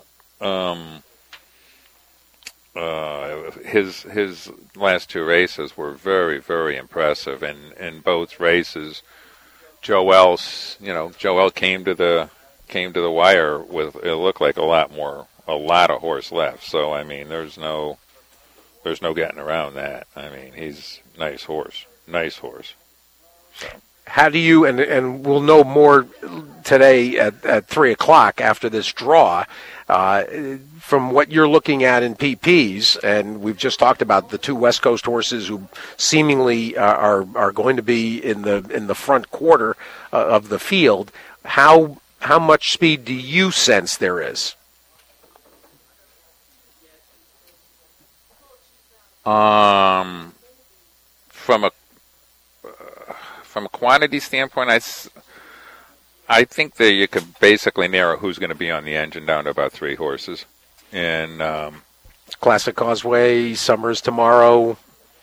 His last two races were very, very impressive, and in both races, Joel came to the wire with it looked like a lot of horse left. So I mean, there's no getting around that. I mean, he's nice horse. So. How do you, and we'll know more today at 3 o'clock after this draw, from what you're looking at in PPs, and we've just talked about the two West Coast horses who seemingly are going to be in the front quarter of the field. How much speed do you sense there is? From a quantity standpoint, I think that you could basically narrow who's going to be on the engine down to about 3 horses. And Classic Causeway, Summers tomorrow.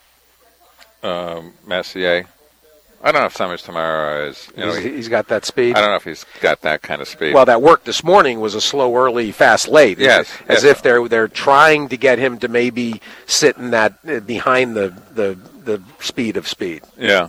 Messier. I don't know if Summers tomorrow is. He's got that speed. I don't know if he's got that kind of speed. Well, that work this morning was a slow early, fast late. Yes, as if they're trying to get him to maybe sit in that behind the speed of speed. Yeah.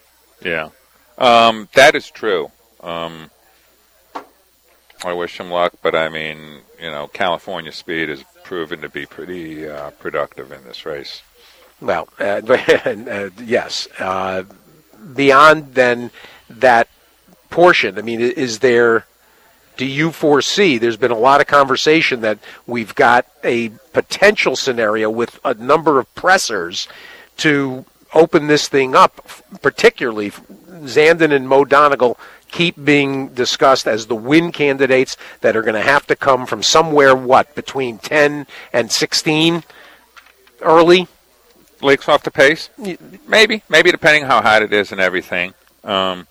That is true. I wish him luck, but I mean, California speed has proven to be pretty productive in this race. Well, yes. Beyond then that portion, I mean, do you foresee, there's been a lot of conversation that we've got a potential scenario with a number of pressers to open this thing up, particularly Zandon and Mo Donegal keep being discussed as the win candidates that are going to have to come from somewhere, between 10 and 16 early? Lake's off the pace? Maybe depending how hot it is and everything. In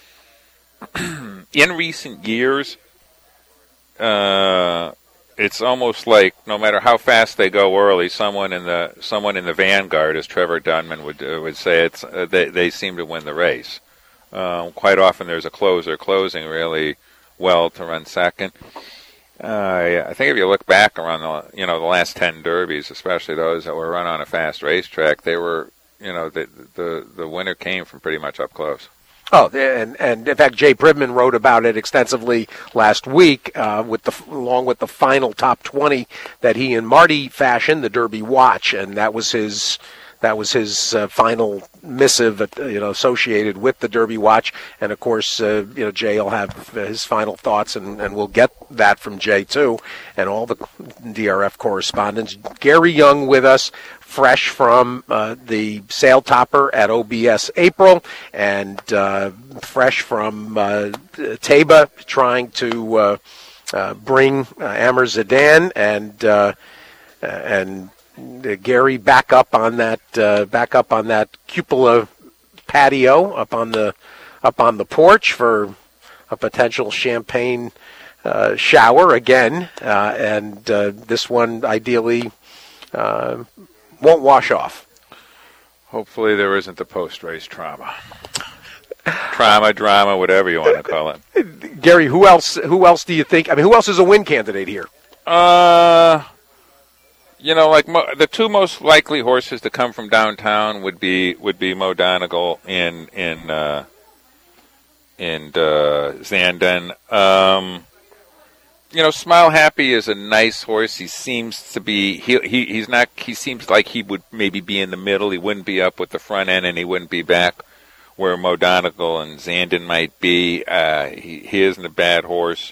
recent years, it's almost like no matter how fast they go early, someone in the vanguard, as Trevor Dunman would say, they seem to win the race. Quite often, there's a closer closing really well to run second. I think if you look back around the last 10 derbies, especially those that were run on a fast racetrack, they were the winner came from pretty much up close. Oh, and in fact, Jay Pribman wrote about it extensively last week, along with the final top 20 that he and Marty fashioned, the Derby Watch, and that was his final missive, associated with the Derby Watch. And of course, Jay will have his final thoughts, and we'll get that from Jay too, and all the DRF correspondents. Gary Young with us, fresh from the Sail Topper at OBS April, and fresh from Taba, trying to bring Amr Zidane and Gary back up on that cupola patio up on the porch for a potential champagne shower again, and this one ideally won't wash off. Hopefully there isn't the post-race trauma. Drama, whatever you want to call it. Gary, who else do you think? I mean, who else is a win candidate here? The two most likely horses to come from downtown would be Mo Donegal and Zandon. Smile Happy is a nice horse. He seems to be he seems like he would maybe be in the middle. He wouldn't be up with the front end, and he wouldn't be back where Mo Donegal and Zandon might be. He isn't a bad horse.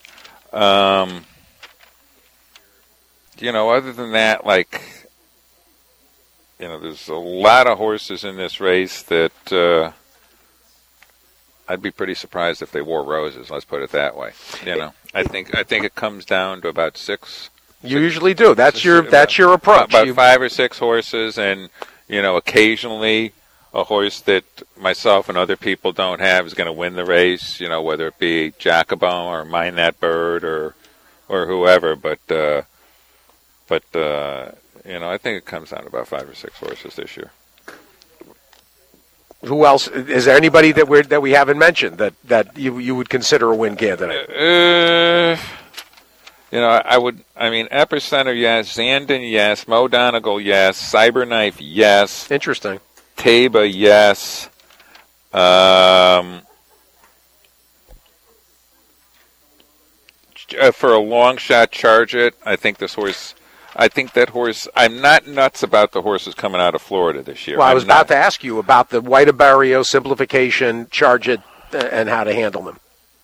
Other than that, there's a lot of horses in this race that I'd be pretty surprised if they wore roses. Let's put it that way. I think it comes down to about 6. You usually do. That's your approach. About 5 or 6 horses, and occasionally a horse that myself and other people don't have is going to win the race. Whether it be Jacobon or Mind That Bird or whoever, but I think it comes down to about 5 or 6 horses this year. Who else? Is there anybody that we haven't mentioned that you would consider a win candidate? Epicenter, yes. Zandon, yes. Mo Donegal, yes. Cyberknife, yes. Interesting. Taba, yes. For a long shot, Charge It. I think that horse. I'm not nuts about the horses coming out of Florida this year. Well, I was about to ask you about the White Barrio simplification, Charge It and how to handle them?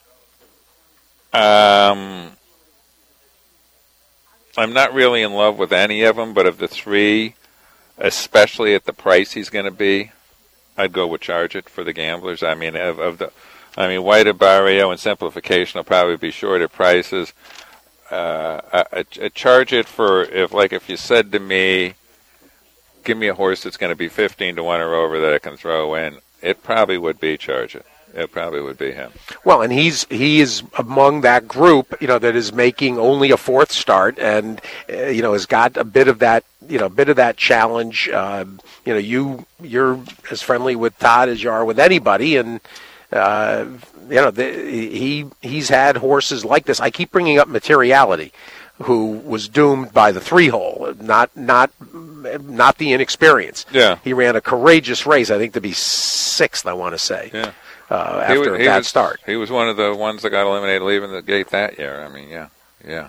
I'm not really in love with any of them, but of the three, especially at the price he's going to be, I'd go with Charge It for the gamblers. I mean, White Barrio and Simplification will probably be short at prices. A Charge It for if you said to me, give me a horse that's going to be 15 to 1 or over that I can throw in, it probably would be Charge It. It probably would be him. Well, and he is among that group, that is making only a fourth start, and has got a bit of that, challenge. You're as friendly with Todd as you are with anybody, and he's had horses like this. I keep bringing up Materiality, who was doomed by the 3-hole, not the inexperience. Yeah, he ran a courageous race, I think to be 6th, I want to say. Yeah. After a bad start. He was one of the ones that got eliminated leaving the gate that year. I mean, yeah.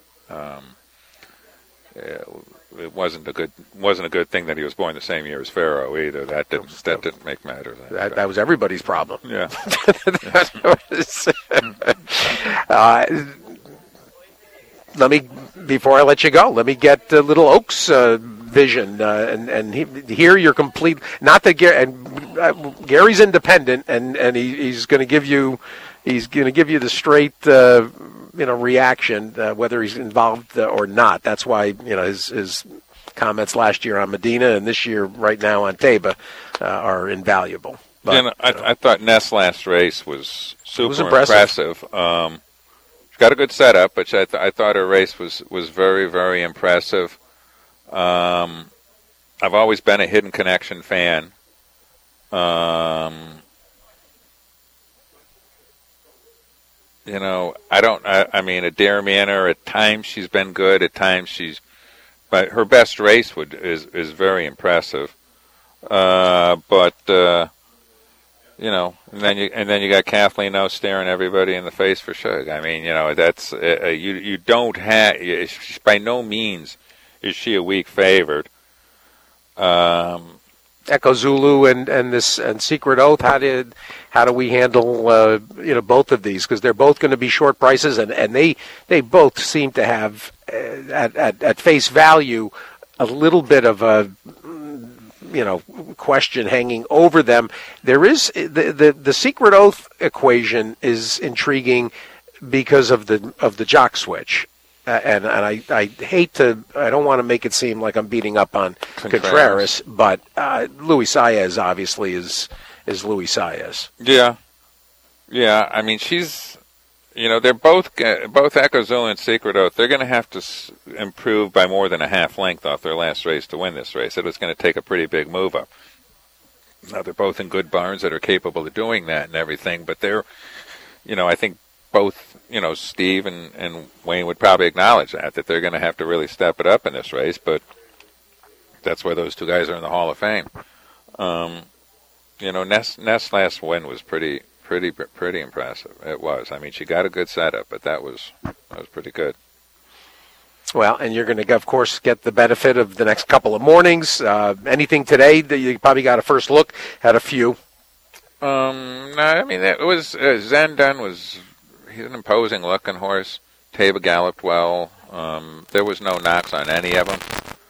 It wasn't a good thing that he was born the same year as Pharaoh either. That didn't make matters. That was everybody's problem. Yeah. Before I let you go, let me get Little Oaks vision, and here you're complete. Not that Gary's independent, and he's going to give you the straight reaction whether he's involved or not. That's why his comments last year on Medina and this year right now on Taba are invaluable. But, I thought Ness' last race was super impressive. She got a good setup, but I thought her race was very, very impressive. I've always been a Hidden Connection fan. I mean, Adair Manor, at times she's been good, at times but her best race is very impressive. And then you got Kathleen O staring everybody in the face for Shug. I mean, that's you don't have. By no means is she a weak favorite. Echo Zulu and Secret Oath. How do we handle both of these, because they're both going to be short prices, and they both seem to have at face value a little bit of a question hanging over them. There is the Secret Oath equation is intriguing because of the jock switch. And I hate to, I don't want to make it seem like I'm beating up on Contreras, but Luis Saez obviously is Luis Saez. Yeah. I mean, she's, they're both Echo Zulu and Secret Oath. They're going to have to improve by more than a half length off their last race to win this race. It was going to take a pretty big move up. Now, they're both in good barns that are capable of doing that and everything, but they're, I think both, Steve and Wayne would probably acknowledge that they're going to have to really step it up in this race, but that's why those two guys are in the Hall of Fame. Ness' last win was pretty impressive. It was. I mean, she got a good setup, but that was pretty good. Well, and you're going to, of course, get the benefit of the next couple of mornings. Anything today that you probably got a first look at? A few. No, I mean, it was Zendun was. He's an imposing looking horse. Taba galloped well. There was no knocks on any of them.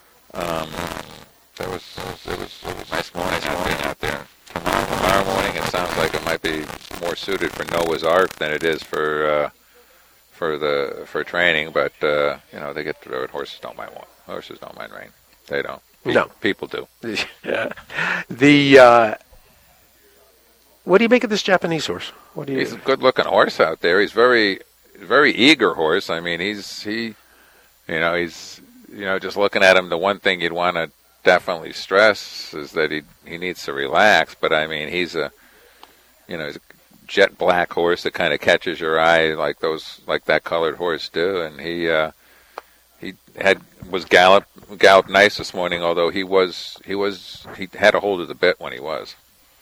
It was nice morning out there. Tomorrow morning, it sounds like it might be more suited for Noah's Ark than it is for training. But they get the road. Horses don't mind rain. They don't. People do. Yeah. What do you make of this Japanese horse? He's a good-looking horse out there. He's very eager horse. I mean, he's just looking at him. The one thing you'd want to definitely stress is that he needs to relax. But I mean, he's a jet black horse that kind of catches your eye like that colored horse do. And he galloped nice this morning. Although he had a hold of the bit when he was.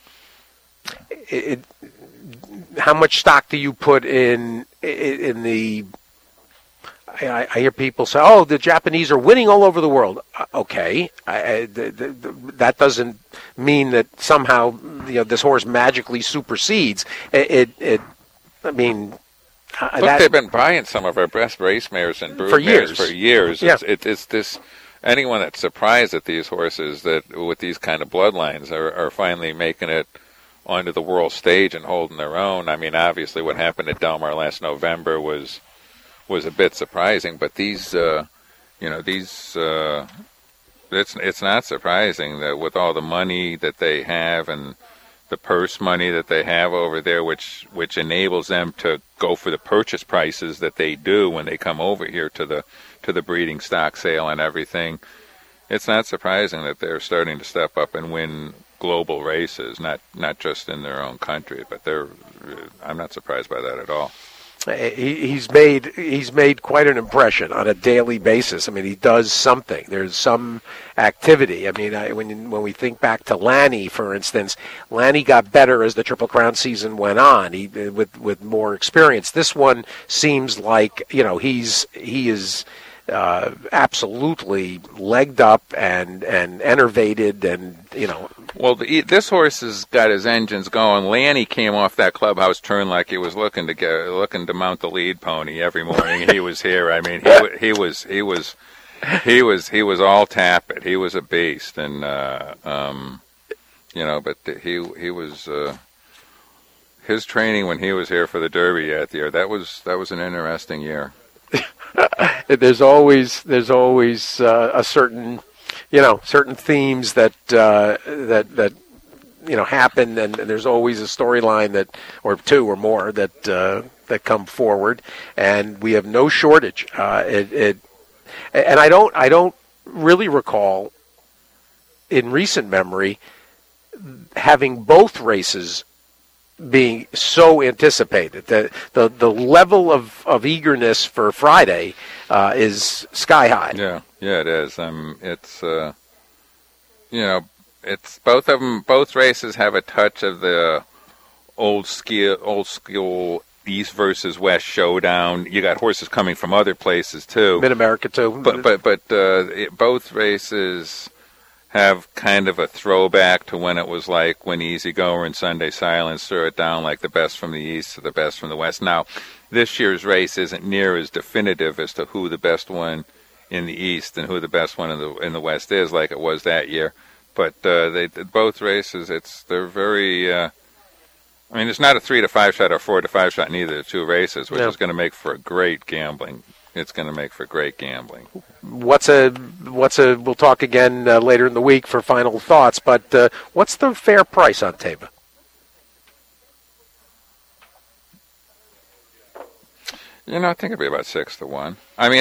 How much stock do you put in the? I hear people say, "Oh, the Japanese are winning all over the world." Okay, that doesn't mean that somehow this horse magically supersedes. I mean. Look, they've been buying some of our best race mares and brood mares for years. Yeah. It's this. Anyone that's surprised at these horses that with these kind of bloodlines are finally making it onto the world stage and holding their own. I mean, obviously, what happened at Del Mar last November was a bit surprising, but it's not surprising that with all the money that they have and the purse money that they have over there, which enables them to go for the purchase prices that they do when they come over here to the breeding stock sale and everything. It's not surprising that they're starting to step up and win global races, not just in their own country, but I'm not surprised by that at all. He's made quite an impression on a daily basis. I mean, he does something. There's some activity. I mean, when we think back to Lanny, for instance, Lanny got better as the Triple Crown season went on. He with more experience. This one seems like he is absolutely legged up and enervated and Well, this horse has got his engines going. Lanny came off that clubhouse turn like he was looking to mount the lead pony every morning. He was here. I mean, he was all tappet. He was a beast, and but he was his training when he was here for the Derby that year. That was an interesting year. There's always a certain themes that happen, and there's always a storyline or two or more that come forward, and we have no shortage. And I don't really recall in recent memory having both races being so anticipated. The level of eagerness for Friday is sky high. Yeah, it is. It's both of them. Both races have a touch of the old school East versus West showdown. You got horses coming from other places too, Mid-America too. But both races have kind of a throwback to when it was like when Easy Goer and Sunday Silence threw it down like the best from the East to the best from the West. Now, this year's race isn't near as definitive as to who the best one in the East and who the best one in the West is, like it was that year. But both races, they're very. It's not a 3 to 5 shot or 4 to 5 shot in either of the two races, which is going to make for a great gambling. It's going to make for great gambling. We'll talk again later in the week for final thoughts, but what's the fair price on Taiba? I think it'd be about 6 to 1.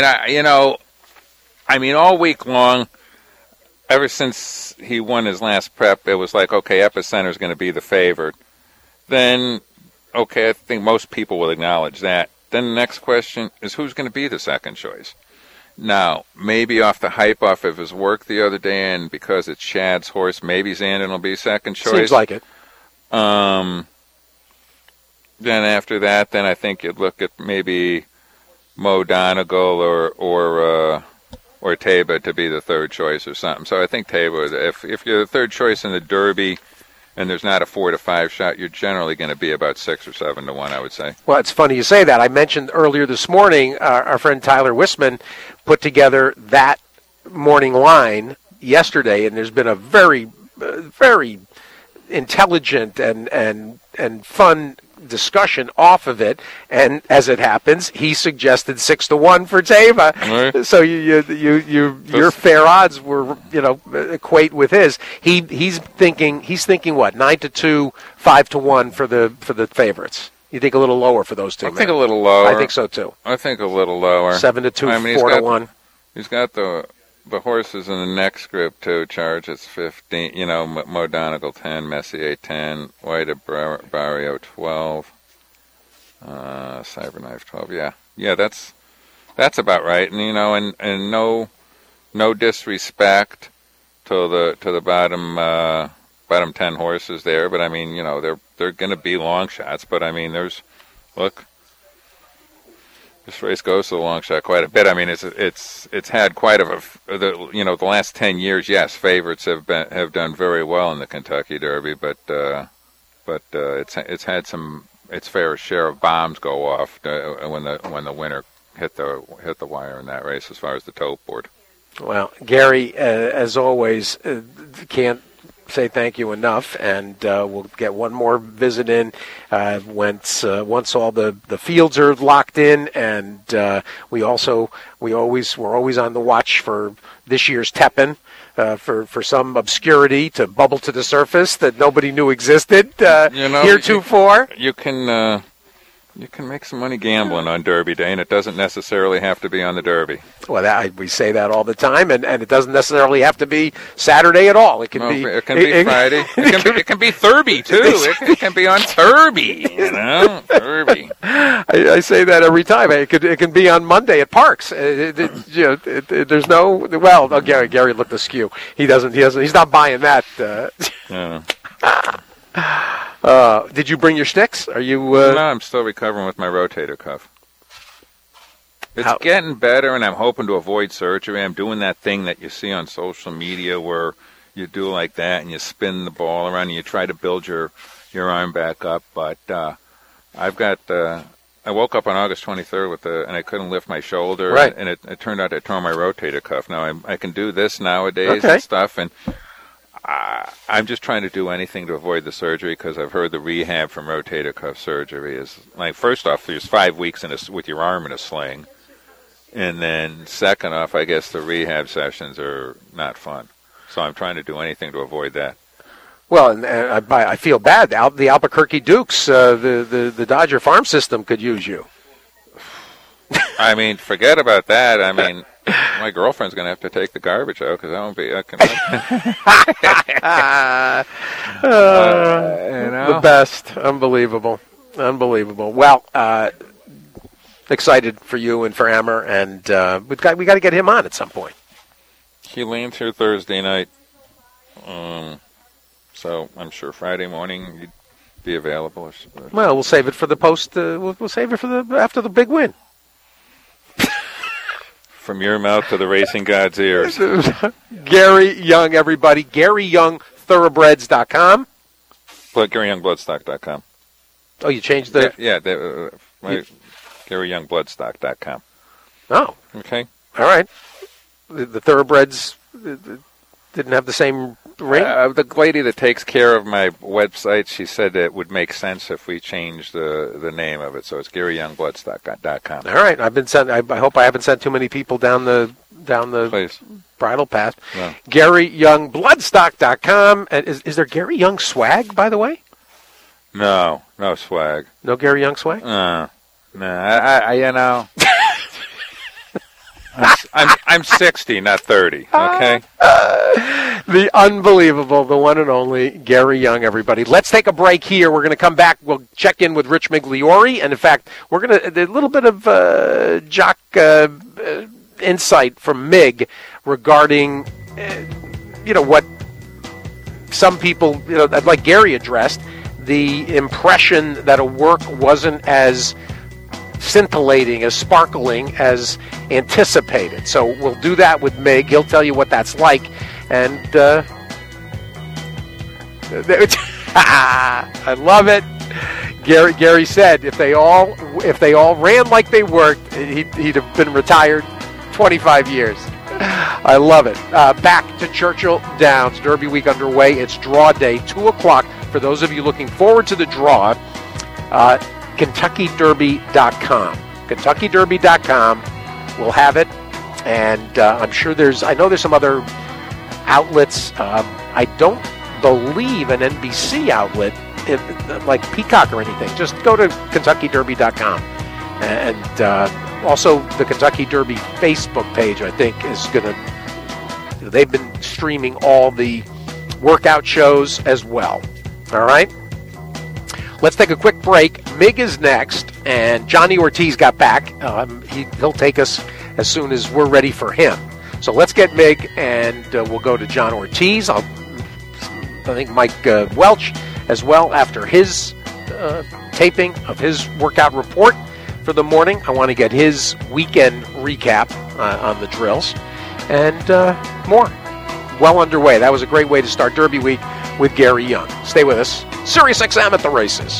All week long, ever since he won his last prep, it was like, okay, Epicenter's going to be the favorite. Then, okay, I think most people will acknowledge that. Then the next question is who's going to be the second choice? Now, maybe off the hype off of his work the other day and because it's Shad's horse, maybe Zandon will be second choice. Seems like it. Then after that, then I think you'd look at maybe Mo Donegal or Taiba to be the third choice or something. So I think Taiba, if you're the third choice in the Derby and there's not a 4 to 5 shot, you're generally going to be about 6 or 7 to 1, I would say. Well, it's funny you say that. I mentioned earlier this morning, our friend Tyler Wisman put together that morning line yesterday, and there's been a very, very intelligent and fun discussion off of it, and as it happens, he suggested 6 to 1 for Taiba. Right. So your fair odds were equate with his. He's thinking what, 9 to 2, 5 to 1 for the favorites. You think a little lower for those two? I think a little lower. I think so too. I think a little lower. 7 to 2, 4 to 1. He's got the horses in the next group too. Charge it's 15. Mo Donegal 10, Messier 10, White Barrio 12, Cyberknife 12. Yeah, that's about right. And and no disrespect to the bottom 10 horses there, but they're going to be long shots. But this race goes to the long shot quite a bit. It's had quite the last 10 years. Yes, favorites have done very well in the Kentucky Derby, but but it's had its fair share of bombs go off when the winner hit the wire in that race as far as the tote board. Well, Gary, as always, can't say thank you enough, and we'll get one more visit in once all the fields are locked in, and we're always on the watch for this year's Tepin. For some obscurity to bubble to the surface that nobody knew existed heretofore. You can make some money gambling on Derby Day, and it doesn't necessarily have to be on the Derby. Well, we say that all the time, and it doesn't necessarily have to be Saturday at all. It can be Friday. It can be Thurby too. It can be on Thurby. Thurby. I say that every time. It can be on Monday at Parks. There's no. Well, Gary looked askew. He's not buying that. Did you bring your sticks? Are you? No, I'm still recovering with my rotator cuff. It's getting better, and I'm hoping to avoid surgery. I'm doing that thing that you see on social media where you do like that and you spin the ball around and you try to build your arm back up. But I've got. I woke up on August 23rd and I couldn't lift my shoulder, right. And it turned out I tore my rotator cuff. Now I can do this nowadays and stuff, and I'm just trying to do anything to avoid the surgery because I've heard the rehab from rotator cuff surgery is like, first off, there's 5 weeks with your arm in a sling, and then second off, I guess the rehab sessions are not fun. So I'm trying to do anything to avoid that. Well, and I feel bad. The Albuquerque Dukes, the Dodger farm system could use you. I mean, forget about that. I mean, my girlfriend's going to have to take the garbage out because I won't be. The best. Unbelievable. Well, excited for you and for Ammer, and we got to get him on at some point. He leaned through Thursday night, so I'm sure Friday morning he'd be available. Well, we'll save it for the post. We'll save it for after the big win. From your mouth to the racing god's ears. Gary Young, everybody. GaryYoungThoroughbreds.com. GaryYoungBloodstock.com. Oh, you changed the... Yeah, GaryYoungBloodstock.com. Oh. Okay. All right. The Thoroughbreds didn't have the same ring? The lady that takes care of my website, she said it would make sense if we changed the name of it. So it's GaryYoungBloodstock.com. All right. I hope I haven't sent too many people down the Please. bridle path. No. GaryYoungBloodstock.com. Is there Gary Young swag, by the way? No swag. No Gary Young swag? No. I I'm 60, not 30. Okay. The unbelievable, the one and only Gary Young, everybody. Let's take a break here. We're going to come back. We'll check in with Rich Migliori, and in fact, we're going to a little bit of jock insight from Mig regarding what some people like Gary addressed, the impression that a work wasn't as scintillating, as sparkling as anticipated. So we'll do that with Mig. He'll tell you what that's like. And I love it. Gary said if they all ran like they worked, he'd have been retired 25 years. I love it. Back to Churchill Downs. Derby week underway. It's draw day, 2 o'clock. For those of you looking forward to the draw, KentuckyDerby.com. KentuckyDerby.com will have it, and I'm sure there's some other outlets. I don't believe an NBC outlet, like Peacock or anything. Just go to KentuckyDerby.com, and also the Kentucky Derby Facebook page, I think, is going to. They've been streaming all the workout shows as well. All right. Let's take a quick break. Mig is next, and Johnny Ortiz got back. He'll take us as soon as we're ready for him. So let's get Mig, and we'll go to John Ortiz. I think Mike Welch as well after his taping of his workout report for the morning. I want to get his weekend recap on the drills and more. well underway. That was a great way to start Derby Week with Gary Young. Stay with us. Sirius XM at the races.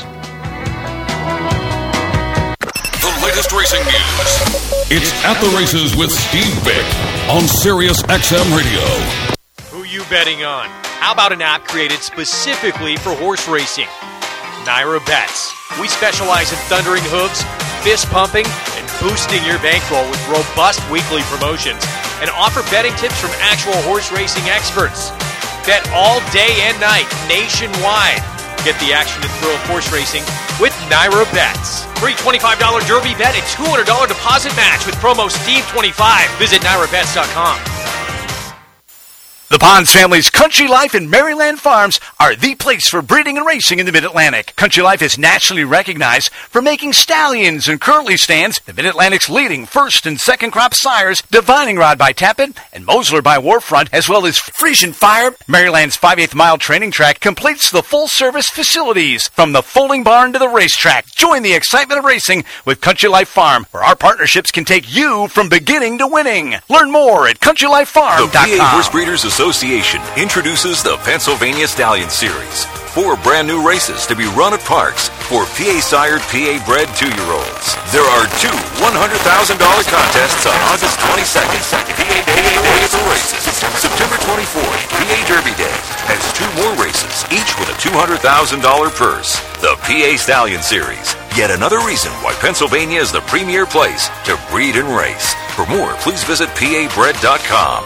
The latest racing news. It's At the Races with Steve Vick on Sirius XM Radio. Who you betting on? How about an app created specifically for horse racing? Naira Bets. We specialize in thundering hooves, fist pumping, and boosting your bankroll with robust weekly promotions, and offer betting tips from actual horse racing experts. Bet all day and night nationwide. Get the action and thrill of horse racing with Naira Bets. Free $25 Derby bet and $200 deposit match with promo Steve25. Visit NairaBets.com. The Ponds family's Country Life and Maryland Farms are the place for breeding and racing in the Mid-Atlantic. Country Life is nationally recognized for making stallions and currently stands the Mid-Atlantic's leading first and second crop sires, Divining Rod by Tappan and Mosler by Warfront, as well as Frisian Fire. Maryland's 5/8 mile training track completes the full-service facilities from the folding barn to the racetrack. Join the excitement of racing with Country Life Farm, where our partnerships can take you from beginning to winning. Learn more at CountryLifeFarm.com. The PA Horse Breeders Association introduces the Pennsylvania Stallion Series. 4 brand new races to be run at parks for PA-sired, PA-bred 2-year-olds. There are 2 $100,000 contests on August 22nd. PA Day of races. September 24th, PA Derby Day has 2 more races, each with a $200,000 purse. The PA Stallion Series. Yet another reason why Pennsylvania is the premier place to breed and race. For more, please visit PABred.com.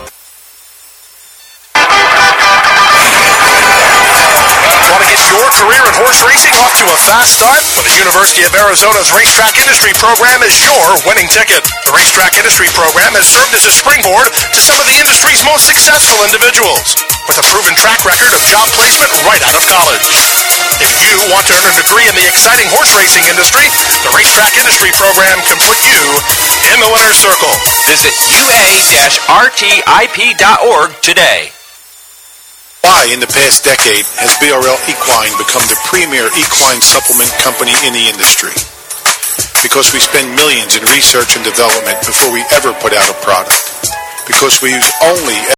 Want to get your career in horse racing off to a fast start? Well, the University of Arizona's Racetrack Industry Program is your winning ticket. The Racetrack Industry Program has served as a springboard to some of the industry's most successful individuals, with a proven track record of job placement right out of college. If you want to earn a degree in the exciting horse racing industry, the Racetrack Industry Program can put you in the winner's circle. Visit ua-rtip.org today. Why, in the past decade, has BRL Equine become the premier equine supplement company in the industry? Because we spend millions in research and development before we ever put out a product. Because we use only